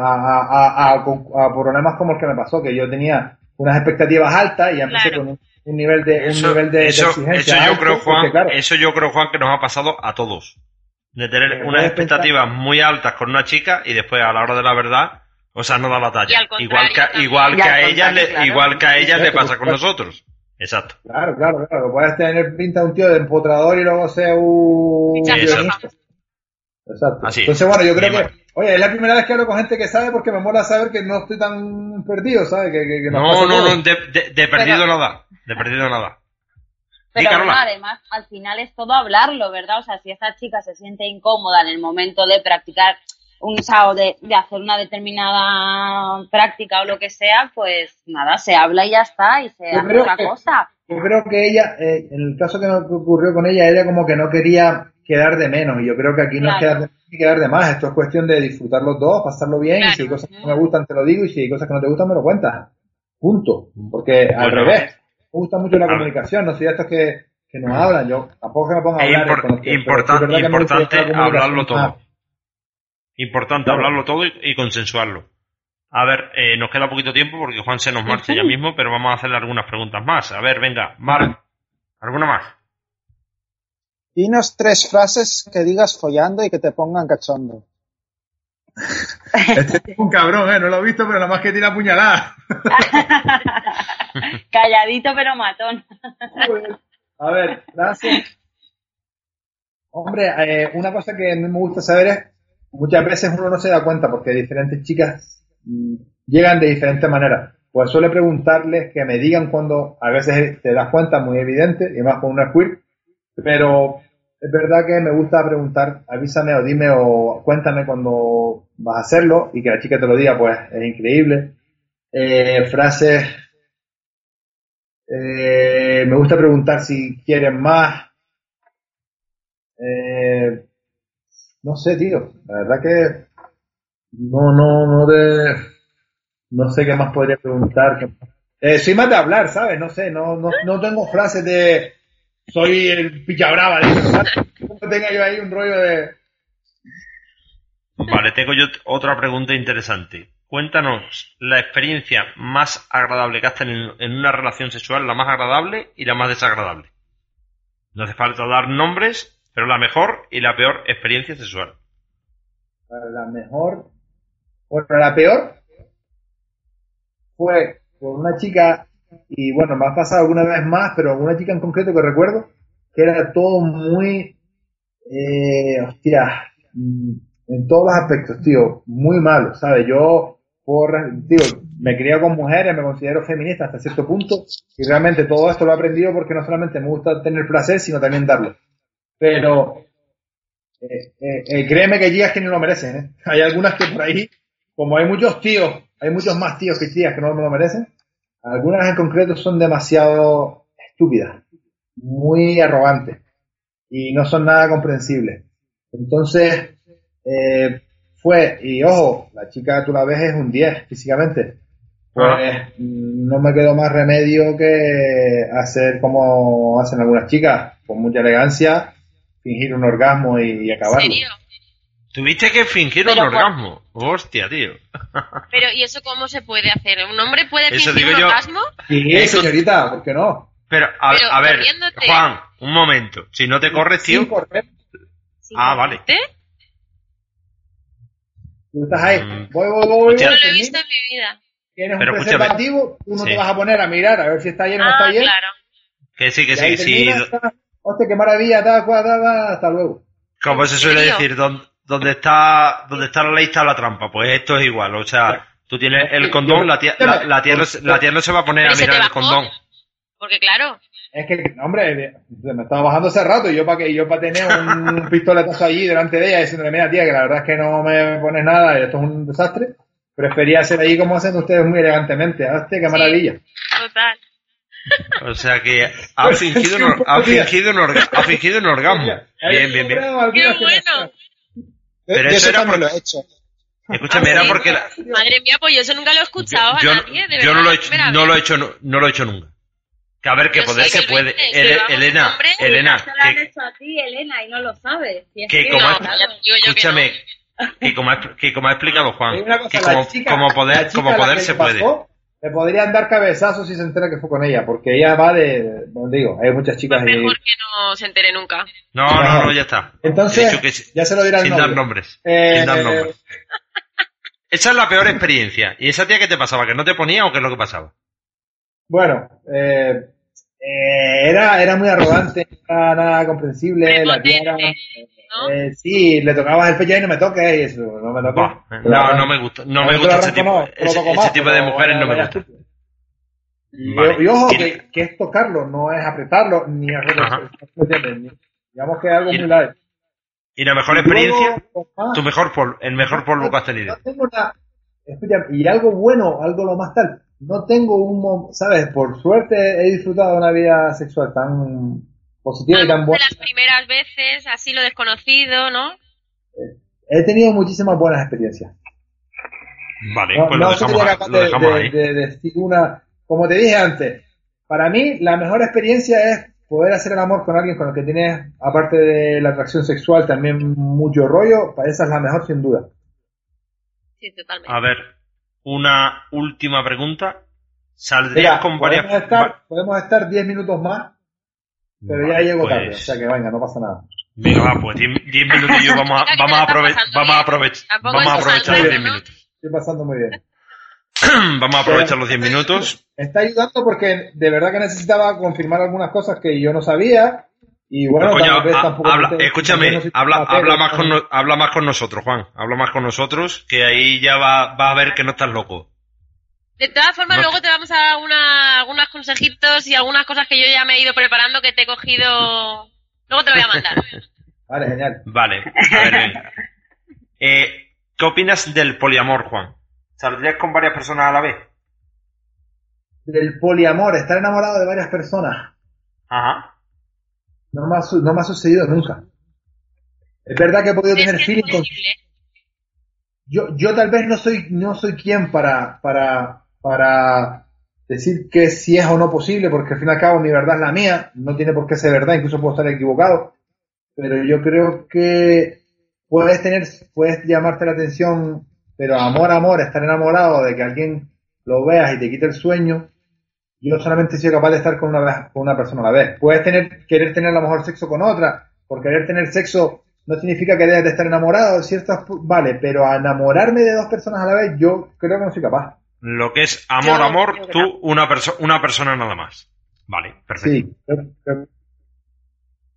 a problemas como el que me pasó, que yo tenía unas expectativas altas y empecé
Claro.
con un nivel de exigencia
Eso yo
alto,
creo, Juan,
porque, claro,
eso yo creo, Juan, que nos ha pasado a todos. De tener
Pero
unas
puedes pensar-
expectativas muy altas con una chica y después a la hora de la verdad, o sea, no da la
Y
talla.
al contrario también.
Igual
Y
que
al
a ella
contrario, claro.
igual que a ella le
Exacto,
pasa con
claro.
nosotros. Exacto.
Claro, puedes tener pinta de un tío de empotrador y luego ser un
Exacto.
guionista. Exacto.
Así.
Entonces, bueno, yo creo
Bien,
que, oye, es la primera vez que hablo con gente que sabe, porque me mola saber que no estoy tan perdido, ¿sabes? Que nos pasa
No,
todo.
de perdido nada. De perdido nada.
Pero
Y
bueno,
Carola.
además, al final es todo hablarlo, ¿verdad? O sea, si esta chica se siente incómoda en el momento de practicar o de hacer una determinada práctica o lo que sea, pues nada, se habla y ya está, y se
Yo
hace
creo
otra
que-
cosa.
Yo creo que ella, en el caso que me ocurrió con ella como que no quería quedar de menos. Y yo creo que aquí no es
Claro.
quedar de más. Esto es cuestión de disfrutar los dos, pasarlo bien.
Claro.
Y si hay cosas que no me gustan, te lo digo. Y si hay cosas que no te gustan, me lo cuentas. Punto. Porque al
Bueno.
revés. Me gusta mucho la
A ver.
comunicación. No soy de estos que nos hablan. Yo tampoco que me ponga a
Es
hablar. con los que- pero sí es verdad que me gusta
importante
la comunicación
hablarlo todo.
más.
Importante
Claro.
hablarlo todo y consensuarlo. A ver, nos queda poquito tiempo porque Juan se nos marcha ya mismo, pero vamos a hacerle algunas preguntas más. A ver, venga, Mar, ¿alguna más?
Dinos 3 frases que digas follando y que te pongan cachondo.
Este es un cabrón, no lo he visto, pero nada más que tira puñalada.
Calladito pero matón.
A ver, gracias. Hombre, una cosa que a mí me gusta saber es, muchas veces uno no se da cuenta porque diferentes chicas llegan de diferentes maneras. Pues suele preguntarles que me digan cuando a veces te das cuenta, muy evidente, y más con una queer, pero es verdad que me gusta preguntar, avísame o dime o cuéntame cuando vas a hacerlo, y que la chica te lo diga, pues es increíble. Frases, me gusta preguntar si quieren más. No sé, tío. La verdad que no sé qué más podría preguntar. Soy más de hablar, ¿sabes? No sé, no tengo frases de soy el picha brava, ¿sabes? No tenga yo ahí un rollo de...
Vale, tengo yo otra pregunta interesante. Cuéntanos la experiencia más agradable que has tenido en una relación sexual, la más agradable y la más desagradable. No hace falta dar nombres, pero la mejor y la peor experiencia sexual.
La mejor... Bueno, la peor fue con una chica, y bueno, me ha pasado alguna vez más, pero una chica en concreto que recuerdo, que era todo muy, en todos los aspectos, tío, muy malo, ¿sabes? Yo, me crié con mujeres, me considero feminista hasta cierto punto, y realmente todo esto lo he aprendido porque no solamente me gusta tener placer, sino también darlo. Pero, créeme que hay chicas que no lo merecen, ¿eh? Hay algunas que por ahí, como hay muchos más tíos que chicas que no me lo merecen, algunas en concreto son demasiado estúpidas, muy arrogantes, y no son nada comprensibles. Entonces, y ojo, la chica tú la ves es un 10 físicamente, pues no me quedó más remedio que hacer como hacen algunas chicas, con mucha elegancia, fingir un orgasmo y acabarlo.
¿En serio?
Tuviste que fingir un orgasmo. Hostia, tío.
Pero, ¿y eso cómo se puede hacer? ¿Un hombre puede
Eso
fingir un orgasmo?
Sí, señorita, ¿por qué no?
Pero, a ver, Juan, un momento. Si no te corres, tío.
Sin correr.
Vale.
Tú estás ahí. Voy.
Yo no lo he visto en mi vida.
Tienes un preservativo, tú no te vas a poner a mirar a ver si está lleno o no está lleno.
Claro.
Que sí.
Hostia, qué maravilla, hasta luego.
Como se suele decir, ¿dónde está la ley está la trampa? Pues esto es igual, o sea, tú tienes el condón, la tía no se va a poner a mirar el condón.
Porque claro.
Es que, hombre, se me estaba bajando hace rato y yo para tener un pistoletazo allí delante de ella diciéndole, mira tía, que la verdad es que no me pones nada y esto es un desastre, prefería hacer allí como hacen ustedes muy elegantemente. Hostia, qué maravilla.
Total.
O sea que ha fingido un orgasmo. Bien.
¡Qué bueno!
Pero eso era porque...
lo he hecho.
Escúchame, era porque...
Madre mía, pues yo eso nunca lo he escuchado a nadie, de verdad.
Yo no lo he hecho nunca. Que a ver, que poder se puede. Elena,
te lo han hecho a ti, Elena, y no lo sabes.
Escúchame, que como ha explicado Juan, que como poder se puede.
Le podrían dar cabezazos si se entera que fue con ella, porque ella va hay muchas chicas
pues mejor que no se entere nunca.
No, ya está.
Entonces, ya se lo dirá el
sin
novio.
dar nombres. Sin dar nombres. Esa es la peor experiencia. ¿Y esa tía qué te pasaba? ¿Que no te ponía o qué es lo que pasaba?
Bueno, era muy arrogante, no era nada comprensible, la tía era... sí, le tocabas el pecho y no me toques y eso, no me tocó.
No me gusta, ese tipo de mujeres no me gusta.
Y ojo, que es tocarlo, no es apretarlo, ni hacerlo, digamos que es algo muy light.
¿Y la mejor experiencia? El mejor polvo que has tenido.
Escucha, y algo bueno, algo lo más tal, no tengo ¿sabes? Por suerte he disfrutado de una vida sexual tan positiva y tan buena.
De las primeras veces, así lo desconocido, ¿no?
He tenido muchísimas buenas experiencias.
Vale, pues lo dejamos ahí.
De decir como te dije antes, para mí la mejor experiencia es poder hacer el amor con alguien con el que tienes, aparte de la atracción sexual, también mucho rollo. Esa es la mejor, sin duda.
Sí, totalmente.
A ver, una última pregunta. ¿Saldrías con varias...
Podemos estar 10 minutos más, pero ya llego tarde, o sea que venga, no pasa nada.
Venga, pues 10 minutos y yo vamos a aprovechar los 10 minutos.
Estoy pasando muy bien.
Vamos a aprovechar los 10 minutos.
Está ayudando porque de verdad que necesitaba confirmar algunas cosas que yo no sabía. Y bueno,
coño, escúchame, habla más con nosotros, Juan. Habla más con nosotros, que ahí ya va a ver que no estás loco.
De todas formas, luego te vamos a dar algunos consejitos y algunas cosas que yo ya me he ido preparando que te he cogido. Luego te lo voy a mandar.
Vale, genial.
Vale, a ver, venga. ¿Qué opinas del poliamor, Juan? ¿Saldrías con varias personas a la vez?
Del poliamor, estar enamorado de varias personas.
Ajá.
No me ha sucedido nunca. Es verdad que he podido tener feeling con... Yo tal vez no soy quien para decir que si es o no posible, porque al fin y al cabo mi verdad es la mía, no tiene por qué ser verdad, incluso puedo estar equivocado, pero yo creo que puedes llamarte la atención, pero amor, estar enamorado de que alguien lo veas y te quite el sueño. Yo solamente soy capaz de estar con una persona a la vez. Puedes querer tener a lo mejor sexo con otra, por querer tener sexo no significa que debes de estar enamorado, vale, pero a enamorarme de dos personas a la vez, yo creo que no soy capaz.
Lo que es amor, tú, una persona nada más. Vale, perfecto.
Sí.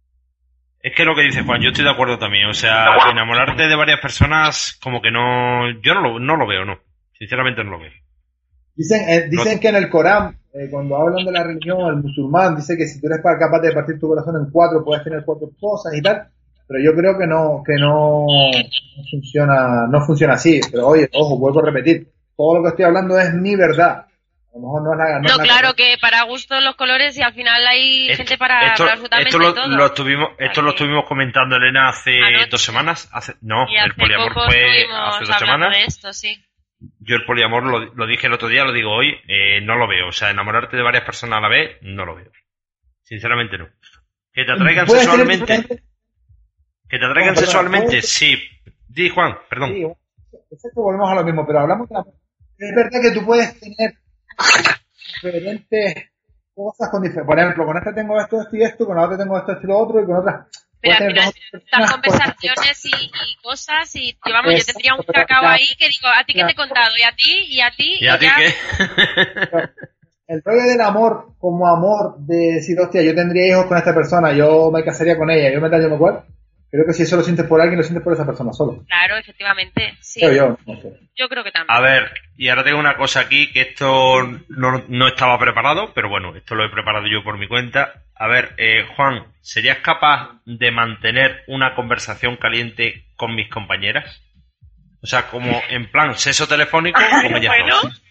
Es que lo que dice Juan, yo estoy de acuerdo también. O sea, enamorarte de varias personas, como que no... Yo no lo veo, no. Sinceramente no lo veo.
Dicen que en el Corán, cuando hablan de la religión, el musulmán dice que si tú eres capaz de partir tu corazón en 4, puedes tener 4 esposas y tal. Pero yo creo que no funciona así. Pero oye, ojo, vuelvo a repetir. Todo lo que estoy hablando es mi verdad. A lo mejor no es la
No, claro, que para gustos los colores y al final hay gente para absolutamente todo.
Esto lo estuvimos comentando, Elena, hace 2 semanas. El poliamor fue hace 2 semanas.
De esto, sí.
Yo el poliamor lo dije el otro día, lo digo hoy, no lo veo. O sea, enamorarte de varias personas a la vez, no lo veo. Sinceramente no. Que te atraigan sexualmente. Que te atraigan sexualmente, sí. Di, Juan, perdón.
Sí, exacto, volvemos a lo mismo, pero hablamos de es verdad que tú puedes tener diferentes cosas por ejemplo, con esta tengo esto y esto, con la otra tengo esto y lo otro, y con otra...
Pero al final estas conversaciones y cosas, y yo tendría un cacao ahí que digo, ¿a ti qué te he contado? ¿Y a ti? ¿Y a ti?
¿Y a ti
ya...
qué?
El rollo del amor como amor de decir, hostia, yo tendría hijos con esta persona, yo me casaría con ella, yo me cual. Creo que si eso lo sientes por alguien, lo sientes por esa persona solo.
Claro, efectivamente, sí.
Creo yo, no sé.
Yo creo que también.
A ver, y ahora tengo una cosa aquí, que esto no estaba preparado, pero bueno, esto lo he preparado yo por mi cuenta. A ver, Juan, ¿serías capaz de mantener una conversación caliente con mis compañeras? O sea, como en plan sexo telefónico, como ellas dos.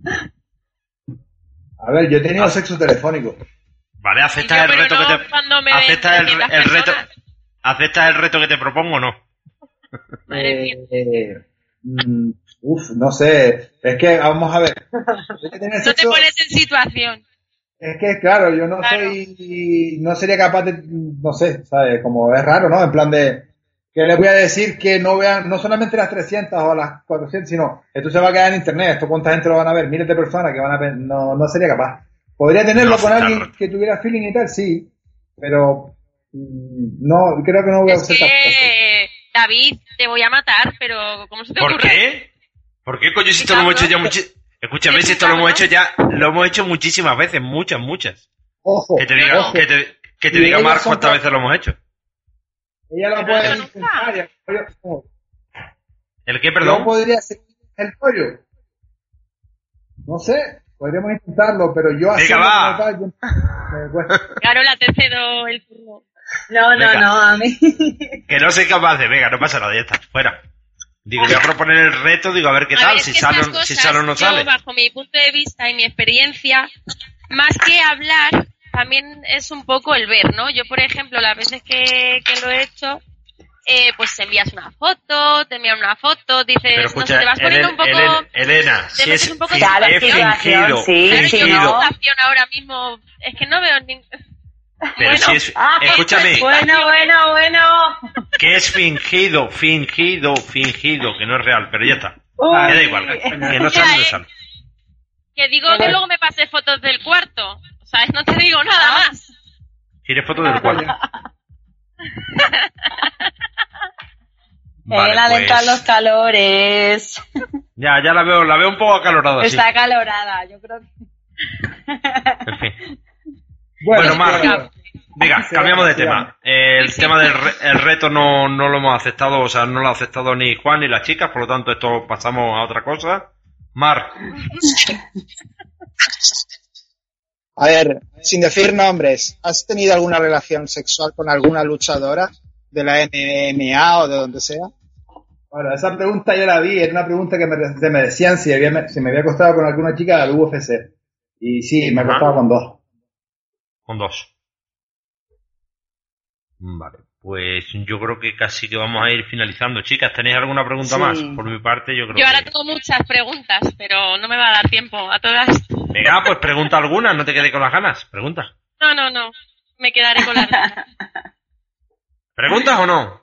A ver, yo he tenido sexo telefónico.
Vale, ¿aceptas el reto que te... ¿Aceptas el reto que te propongo o no?
No sé. Es que, vamos a ver.
No te pones en situación.
Es que, claro, yo no soy... No sería capaz de... No sé, ¿sabes? Como es raro, ¿no? En plan de... Que les voy a decir que no vean... No solamente las 300 o las 400, sino... Esto se va a quedar en internet. Esto cuánta gente lo van a ver. Miles de personas que van a ver... No sería capaz. Podría tenerlo con alguien que tuviera feeling y tal, sí. Pero... No, creo que no voy a hacer
David, te voy a matar, pero ¿cómo se te ocurre?
¿Por qué? ¿Por qué, coño, si esto lo hemos hecho ya Escúchame, si esto lo hemos hecho muchísimas veces, muchas.
Ojo.
Que te diga Marc cuántas veces lo hemos hecho.
Ella lo puede intentar.
¿El qué, perdón?
Yo podría seguir el pollo. No sé, podríamos intentarlo, pero yo así...
Venga, va.
Carola, te cedo el turno.
No, a mí.
Que no soy capaz de... Venga, no pasa nada, ya está, fuera. Digo, voy a proponer el reto, digo, a ver qué tal, si sale o no sale.
Yo, bajo mi punto de vista y mi experiencia, más que hablar, también es un poco el ver, ¿no? Yo, por ejemplo, las veces que lo he hecho, pues envías una foto, te envían una foto, dices,
pero escucha,
no sé, te vas poniendo un poco...
Elena, si es
un poco
fingido.
Situación ahora mismo, es que no veo
pero bueno, si es, escúchame.
Bueno.
Que es fingido, que no es real, pero ya está. Me da igual, que no sale.
Que digo que luego me pasé fotos del cuarto, ¿sabes? No te digo nada más.
¿Quieres fotos del cuarto?
Vale, alentar los calores.
Ya la veo un poco acalorada.
Está acalorada, yo creo que...
En fin. Bueno, Marc, venga, cambiamos de tema. El tema del reto no lo hemos aceptado, o sea, no lo ha aceptado ni Juan ni las chicas, por lo tanto, esto pasamos a otra cosa. Marc.
A ver, sin decir nombres, ¿has tenido alguna relación sexual con alguna luchadora de la MMA o de donde sea?
Bueno, esa pregunta yo la vi, era una pregunta que me decían si me había acostado con alguna chica del UFC. Y sí, me he acostado con 2.
Con 2. Vale, pues yo creo que casi que vamos a ir finalizando. Chicas, ¿tenéis alguna pregunta más? Por mi parte, yo creo que...
Yo ahora tengo muchas preguntas, pero no me va a dar tiempo a todas.
Venga, pues pregunta alguna, no te quedes con las ganas. Pregunta.
No. Me quedaré con las ganas.
¿Preguntas o no?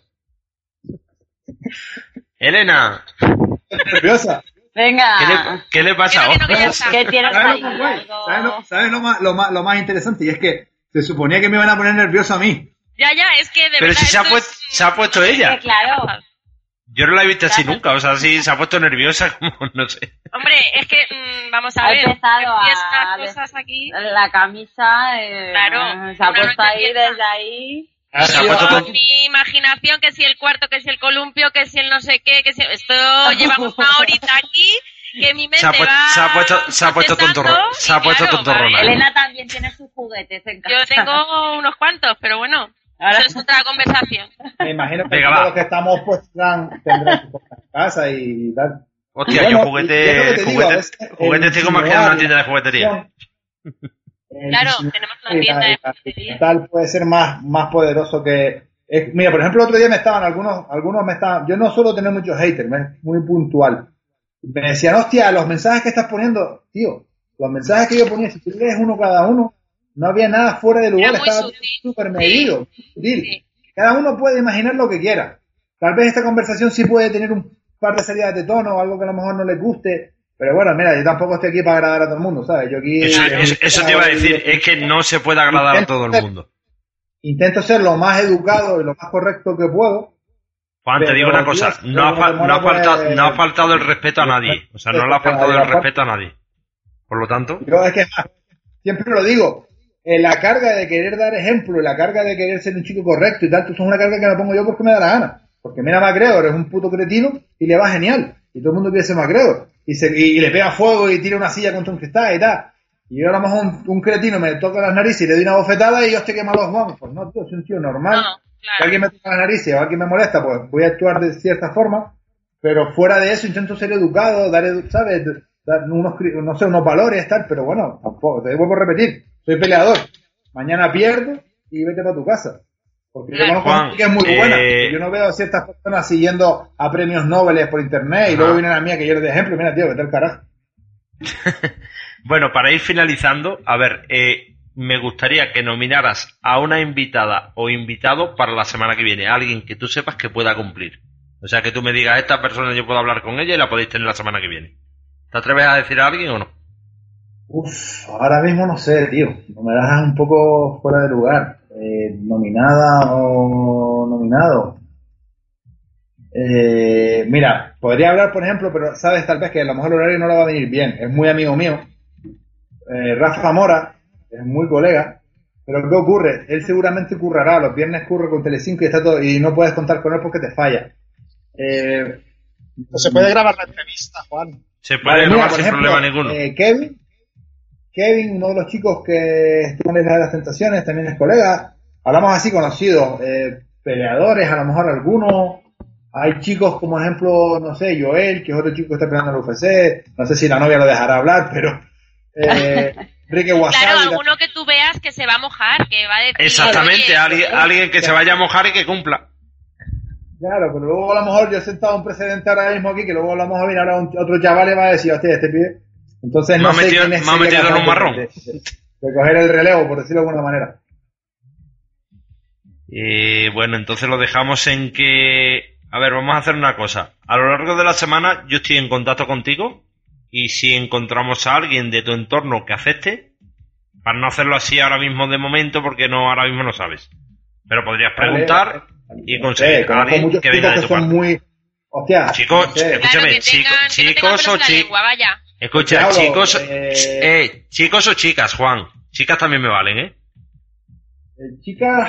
Elena.
¿Nerviosa?
Venga.
¿Qué le pasa?
¿Qué tienes ahí?
¿Sabes lo más interesante? Y es que se suponía que me iban a poner nervioso a mí.
Ya, es que de
pero
verdad...
Pero si se ha puesto ella.
Claro.
Yo no la he visto así nunca, o sea, sí se ha puesto nerviosa, como no sé.
Hombre, es que, vamos a ver.
Ha empezado
a cosas aquí.
La camisa,
claro.
se ha puesto ahí desde ahí.
Se ha puesto tonto.
Mi imaginación, que si el cuarto, que si el columpio, que si el no sé qué, que si... Esto llevamos una horita aquí, que mi mente
Se ha puesto
claro,
tontorrona.
Elena también tiene sus juguetes en casa.
Yo tengo unos cuantos, pero bueno, eso es otra conversación.
Me imagino que
Venga,
todos
va.
los que estamos pues tendrán su cosa en casa y tal.
Hostia,
Y
yo
bueno, y es lo que te digo, a veces
juguetes
el
tengo más que en una
insinuar
tienda de juguetería.
Claro, tenemos una tienda de juguetería.
Tal puede ser más poderoso que... mira, por ejemplo, el otro día algunos me estaban... Yo no suelo tener muchos haters, es muy puntual. Me decían, hostia, los mensajes que estás poniendo, tío, los mensajes que yo ponía, si tú lees uno cada uno, no había nada fuera de lugar,
Era muy
estaba
sutil.
súper medido, sutil.
Sí.
Cada uno puede imaginar lo que quiera. Tal vez esta conversación sí puede tener un par de salidas de tono o algo que a lo mejor no les guste, pero bueno, mira, yo tampoco estoy aquí para agradar a todo el mundo, ¿sabes? Yo aquí...
Eso te iba a decir, es que no se puede agradar a todo el mundo.
Intento ser lo más educado y lo más correcto que puedo.
Juan, te
Pero,
digo una cosa,
Dios,
no ha
pues,
faltado el respeto a nadie. O sea, no le ha faltado el respeto a nadie. Por lo tanto,
Yo es que siempre lo digo, la carga de querer dar ejemplo y la carga de querer ser un chico correcto y tal, eso es una carga que me pongo yo porque me da la gana. Porque mira, MacGregor es un puto cretino y le va genial. Y todo el mundo quiere ser MacGregor. Y le pega fuego y tira una silla contra un cristal y tal. Y yo a lo mejor un cretino me toca las narices y le doy una bofetada y yo te quema los guamos. Pues no, tío, soy un tío normal.
No,
Si
claro.
alguien me toca las narices o alguien me molesta, pues voy a actuar de cierta forma. Pero fuera de eso intento ser educado, ¿sabes? Dar unos valores, tal. Pero bueno, tampoco, te vuelvo a repetir. Soy peleador. Mañana pierdo y vete para tu casa. Porque yo conozco
Juan,
gente que es muy buena. Yo no veo a ciertas personas siguiendo a premios Nobel por internet y luego vienen a mí a que yo les dé ejemplo. Mira, tío, vete al carajo.
bueno, para ir finalizando, a ver, me gustaría que nominaras a una invitada o invitado para la semana que viene, alguien que tú sepas que pueda cumplir. O sea, que tú me digas, esta persona yo puedo hablar con ella y la podéis tener la semana que viene. ¿Te atreves a decir a alguien o no?
Uf, ahora mismo no sé, tío. No me dejas un poco fuera de lugar. Nominada o nominado. Mira, podría hablar, por ejemplo, pero sabes tal vez que a lo mejor el horario no le va a venir bien. Es muy amigo mío. Rafa Mora, es muy colega. Pero ¿qué ocurre? Él seguramente currará. Los viernes curre con Telecinco y está todo, y no puedes contar con él porque te falla.
Pues se puede grabar la entrevista, Juan.
Se puede grabar sin problema ninguno.
Kevin, uno de los chicos que estuvo en la Isla de las Tentaciones, también es colega. Hablamos así conocidos, peleadores, a lo mejor algunos. Hay chicos como ejemplo, no sé, Joel, que es otro chico que está peleando en el UFC. No sé si la novia lo dejará hablar, pero... Enrique Wasabi.
Claro, alguno que tú veas que se va a mojar, que va a decir...
Exactamente,
oye,
alguien que se vaya a mojar y que cumpla.
Claro, pero luego a lo mejor yo he sentado un precedente ahora mismo aquí, que luego a lo mejor viene ahora otro chaval y va a decir, hostia, este pibe... Entonces no sé quién es...
Me ha metido en un marrón.
De coger el relevo, por decirlo de alguna manera.
Bueno, entonces lo dejamos en que... A ver, vamos a hacer una cosa. A lo largo de la semana yo estoy en contacto contigo y si encontramos a alguien de tu entorno que acepte, para no hacerlo así ahora mismo de momento, porque ahora mismo no sabes. Pero podrías preguntar y conseguir a alguien que venga de tu parte.
Muy... Hostia,
chicos,
no sé.
escúchame, chicos o chicas...
Vaya.
Escucha, chicos o chicas, Juan. Chicas también me valen, ¿eh?
Chicas...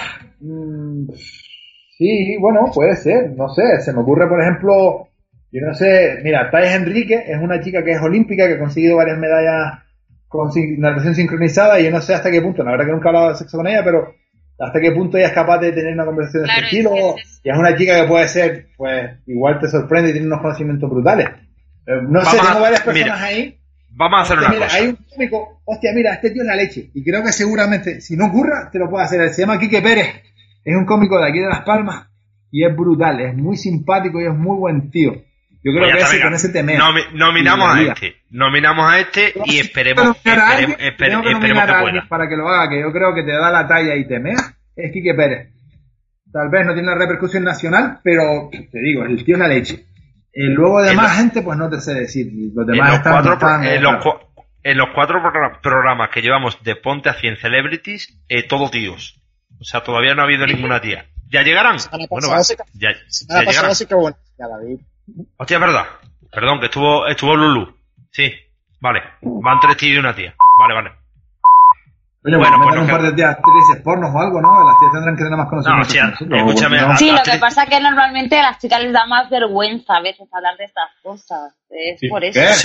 sí, bueno, puede ser, no sé. Se me ocurre, por ejemplo... Yo no sé, mira, Thais Enrique es una chica que es olímpica, que ha conseguido varias medallas con natación sincronizada y yo no sé hasta qué punto, la verdad que nunca he hablado de sexo con ella, pero hasta qué punto ella es capaz de tener una conversación de este estilo. Y es una chica que puede ser, pues, igual te sorprende y tiene unos conocimientos brutales. No sé, tengo varias personas ahí.
Vamos a hacer una cosa.
Hay un cómico, hostia, mira, este tío es la leche. Y creo que seguramente, si no ocurra, te lo puede hacer. Se llama Quique Pérez. Es un cómico de aquí de Las Palmas y es brutal, es muy simpático y es muy buen tío. Yo creo que con ese temea.
Nominamos a este y esperemos que pueda.
Para que lo haga, que yo creo que te da la talla y temea, es Quique Pérez. Tal vez no tiene una repercusión nacional, pero te digo, el tío es la leche. Luego de más gente, pues no te sé decir. Los demás
en los cuatro programas que llevamos de Ponte a 100 Celebrities, todo tíos. O sea, todavía no ha habido ninguna tía. ¿Ya llegarán? Bueno, ya llegarán.
Sí que bueno, ya David.
Hostia, es verdad. Perdón, que estuvo Lulu. Sí, vale. Van 3 tíos y una tía. Vale.
Oye,
Bueno,
bueno,
pues
un par de días actrices pornos o algo, ¿no? Las tías tendrán que tener más conocimiento.
No, sí,
que nosotros,
escúchame,
¿o no?
Sí, lo que
actriz-
pasa es que normalmente a las chicas les da más vergüenza a veces hablar de estas cosas. Es
Sí,
por eso.
¿qué?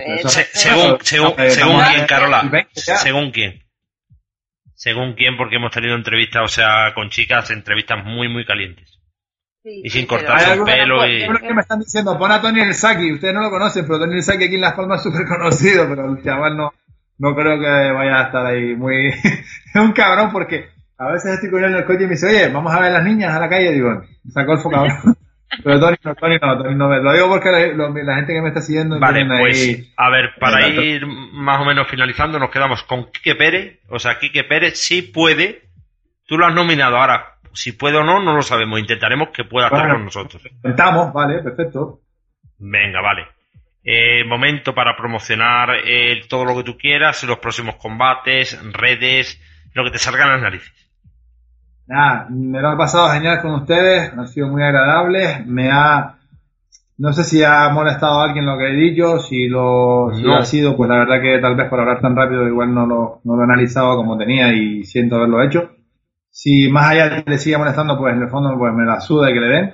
según
estamos
quién,
en
Carola,
20 ya.
según quién, porque hemos tenido entrevistas, o sea, con chicas, entrevistas muy calientes.
Sí,
Y sin
pero-
cortarse
Hay
un pelo y...
algunos que me están diciendo, pon a Tony el Saki, ustedes no lo conocen, pero Tony el Saki aquí en Las Palmas es súper conocido, pero el chaval no creo que vaya a estar ahí muy... es un cabrón porque a veces estoy con él en el coche y me dice, oye, vamos a ver las niñas a la calle, digo, me sacó el foco. Pero Tony no me lo digo porque la gente que me está siguiendo...
Vale,
tienen
pues,
ahí-
a ver, para
Exacto.
ir más o menos finalizando, nos quedamos con Quique Pérez. O sea, Quique Pérez sí puede. Tú lo has nominado. Ahora, si puede o no, no lo sabemos. Intentaremos que pueda estar
Bueno.
con nosotros.
Intentamos, vale, perfecto.
Venga, vale. Momento para promocionar todo lo que tú quieras, los próximos combates, redes, lo que te salga en las narices.
Nada, me lo he pasado genial con ustedes, han sido muy agradables, no sé si ha molestado a alguien lo que he dicho, si
No.
ha sido, pues la verdad que tal vez por hablar tan rápido igual no lo he analizado como tenía y siento haberlo hecho. Si más allá le sigue molestando, pues en el fondo pues me la suda y que le den.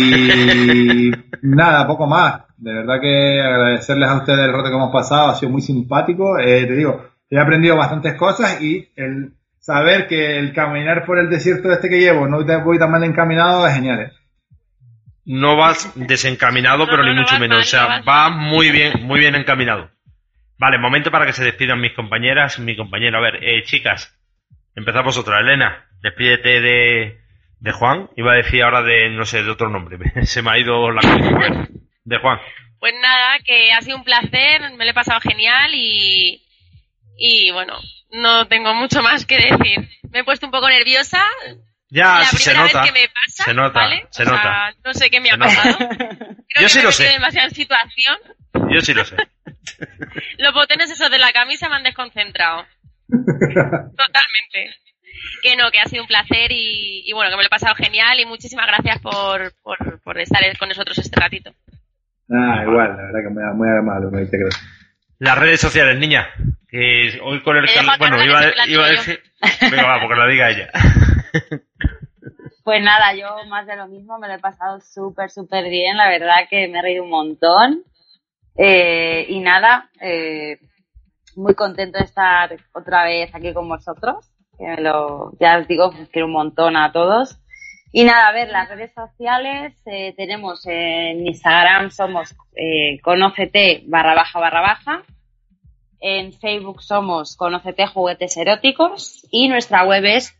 Y nada, poco más. De verdad que agradecerles a ustedes el rato que hemos pasado, ha sido muy simpático. Te digo, he aprendido bastantes cosas y el saber que el caminar por el desierto este que llevo no voy tan mal encaminado es genial, ¿eh?
No vas desencaminado, pero ni
no
mucho
vas
menos.
mal,
O sea,
no vas
va
mal.
muy bien encaminado. Vale, momento para que se despidan mis compañeras, mi compañero. A ver, chicas, empezamos otra. Elena, despídete de Juan. Iba a decir ahora no sé, de otro nombre. Se me ha ido la cabeza. De Juan.
Pues nada, que ha sido un placer, me lo he pasado genial y bueno, no tengo mucho más que decir. Me he puesto un poco nerviosa.
Ya,
la
sí, se
primera
nota.
vez que me pasa,
Se nota,
¿vale?
se
O sea,
nota.
no sé qué me ha
Se nota.
pasado. Creo
Yo
que
sí
me
lo
he
sé.
metido demasiado en situación.
Yo sí lo sé.
Los botones esos de la camisa me han desconcentrado. Totalmente. Que no, que ha sido un placer y bueno, que me lo he pasado genial y muchísimas gracias por estar con nosotros este ratito.
Igual, la verdad que muy amable, me dice gracias.
Las redes sociales, niña. Que hoy con el...
Me dejo a
Bueno,
Carola, que siempre la
iba a
digo
decir... Venga, va, porque la diga ella.
Pues nada, yo más de lo mismo, me lo he pasado súper bien, la verdad que me he reído un montón. Y nada, muy contento de estar otra vez aquí con vosotros, que ya os digo, os quiero un montón a todos. Y nada, a ver, las redes sociales, tenemos en Instagram somos conócete // en Facebook somos Conócete Juguetes Eróticos y nuestra web es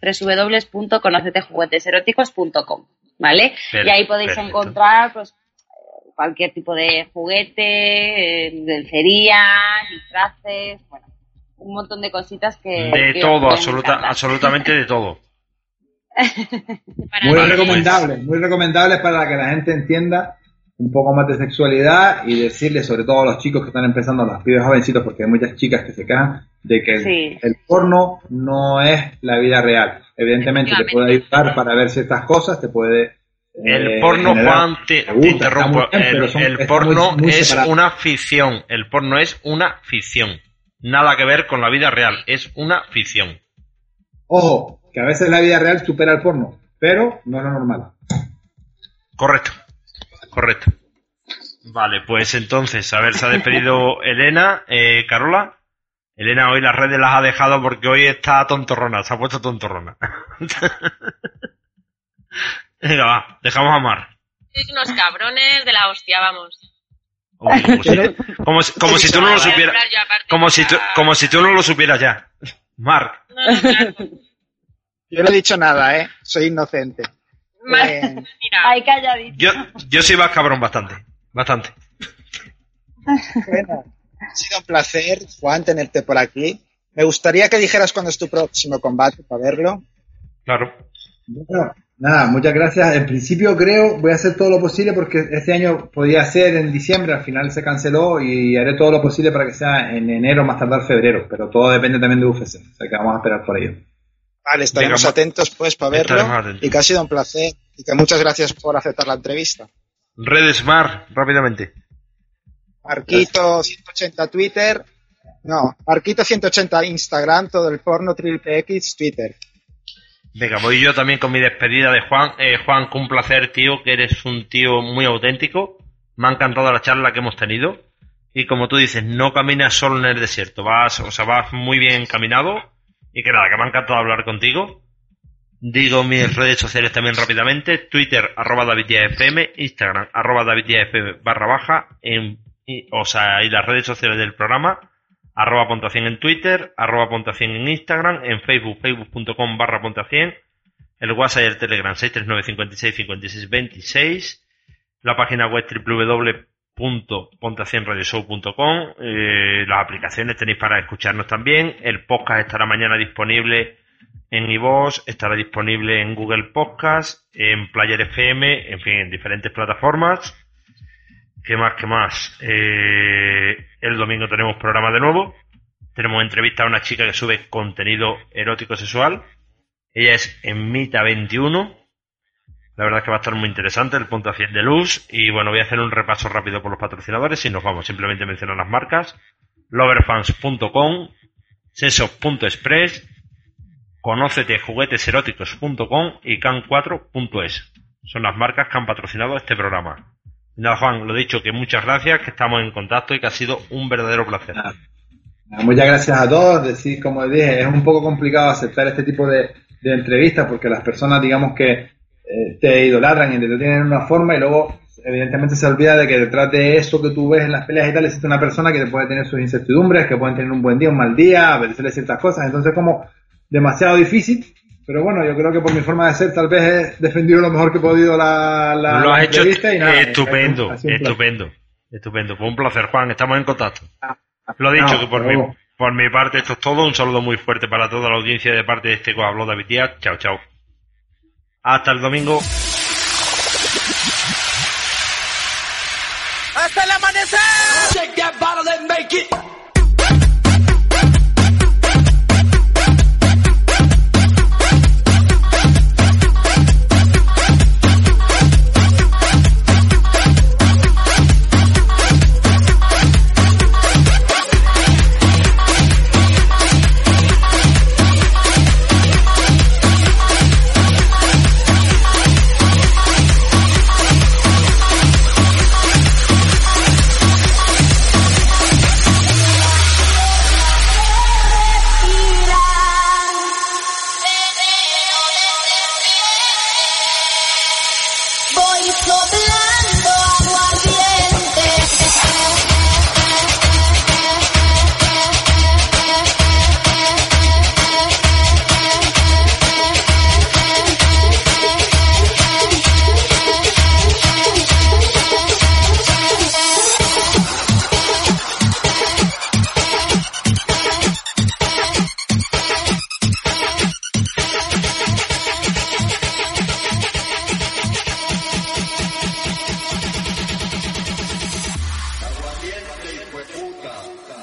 www.conocetejugueteseróticos.com, ¿vale? Y ahí podéis
Perfecto.
encontrar pues cualquier tipo de juguete, lencería, disfraces, bueno, un montón de cositas que
De
que os
todo,
pueden encantar.
absolutamente de todo.
Para
Muy
mí,
recomendables para que la gente entienda un poco más de sexualidad y decirles, sobre todo a los chicos que están empezando, a los pibes jovencitos, porque hay muchas chicas que se quejan de que
Sí.
el porno no es la vida real. Evidentemente te puede ayudar para ver ciertas cosas, te puede...
El porno,
generar-
Juan, te
gusta,
interrumpo.
está muy bien, pero
El
está
porno
muy
es
separado.
una ficción. El porno es una ficción. Nada que ver con la vida real. Es una ficción.
Ojo, que a veces la vida real supera el porno, pero no es lo normal.
Correcto. Vale, pues entonces, a ver, se ha despedido Elena. Carola. Elena hoy las redes las ha dejado porque hoy está tontorrona. Se ha puesto tontorrona. Venga, va. Dejamos a Mar.
sois unos cabrones de la hostia, vamos.
Uy, pues, como si tú no lo supieras.
Voy a hablar yo aparte,
Como si tú no lo supieras ya. Marc.
No, claro.
Yo no he dicho nada, ¿eh? Soy inocente.
Mira,
Ay, calladito.
Yo soy más cabrón bastante. Bastante.
Bueno, ha sido un placer, Juan, tenerte por aquí. Me gustaría que dijeras cuándo es tu próximo combate para verlo.
Claro.
Bueno, nada, muchas gracias. En principio voy a hacer todo lo posible porque este año podía ser en diciembre, al final se canceló y haré todo lo posible para que sea en enero, más tardar febrero, pero todo depende también de UFC, o sea que vamos a esperar por ello.
Vale, estaremos
Venga,
atentos pues para verlo
estaremos atentos.
y que ha sido un placer y que muchas gracias por aceptar la entrevista.
Redes Mar, rápidamente.
Marquito 180 Twitter, No, Arquito180 Instagram, todo el porno, Triple X, Twitter.
Venga, voy yo también con mi despedida de Juan. Juan, un placer, tío, que eres un tío muy auténtico. Me ha encantado la charla que hemos tenido. Y como tú dices, no caminas solo en el desierto, vas muy bien encaminado. Y que nada, que me ha encantado hablar contigo. Digo mis redes sociales también rápidamente: Twitter, @DavidDiazFM, Instagram, @DavidDiazFM _, y las redes sociales del programa, @Ponte100 en Twitter, @Ponte100 en Instagram, en Facebook, facebook.com /Ponte100, el WhatsApp y el Telegram 639 56 56 26, la página web www.ponte100radioshow.com, las aplicaciones tenéis para escucharnos también, el podcast estará mañana disponible en iVoox, estará disponible en Google Podcast, en Player FM, en fin, en diferentes plataformas. ¿Qué más? El domingo tenemos programa de nuevo. Tenemos entrevista a una chica que sube contenido erótico sexual. Ella es Enmita21. La verdad es que va a estar muy interesante el punto a 100 de luz. Y bueno, voy a hacer un repaso rápido por los patrocinadores y nos vamos. Simplemente mencionar las marcas: loverfans.com, sesos.express, conocetejugueteseróticos.com y can4.es. Son las marcas que han patrocinado este programa. Nada, Juan, lo dicho, que muchas gracias, que estamos en contacto y que ha sido un verdadero placer.
Muchas gracias a todos. Decir, como dije, es un poco complicado aceptar este tipo de entrevistas porque las personas, digamos que te idolatran y te tienen en una forma y luego evidentemente se olvida de que detrás de eso que tú ves en las peleas y tal existe una persona que puede tener sus incertidumbres, que pueden tener un buen día, un mal día, apetecerle ciertas cosas. Entonces como demasiado difícil. Pero bueno, yo creo que por mi forma de ser tal vez he defendido lo mejor que he podido
lo has hecho
y nada,
estupendo. Pues un placer, Juan, estamos en contacto. Lo dicho, que por mi parte esto es todo. Un saludo muy fuerte para toda la audiencia de parte de este que os habló David Díaz. Chao, chao. Hasta el domingo.
Hasta el amanecer. Take that bottle and make it.
Aguardiente, hijo de puta.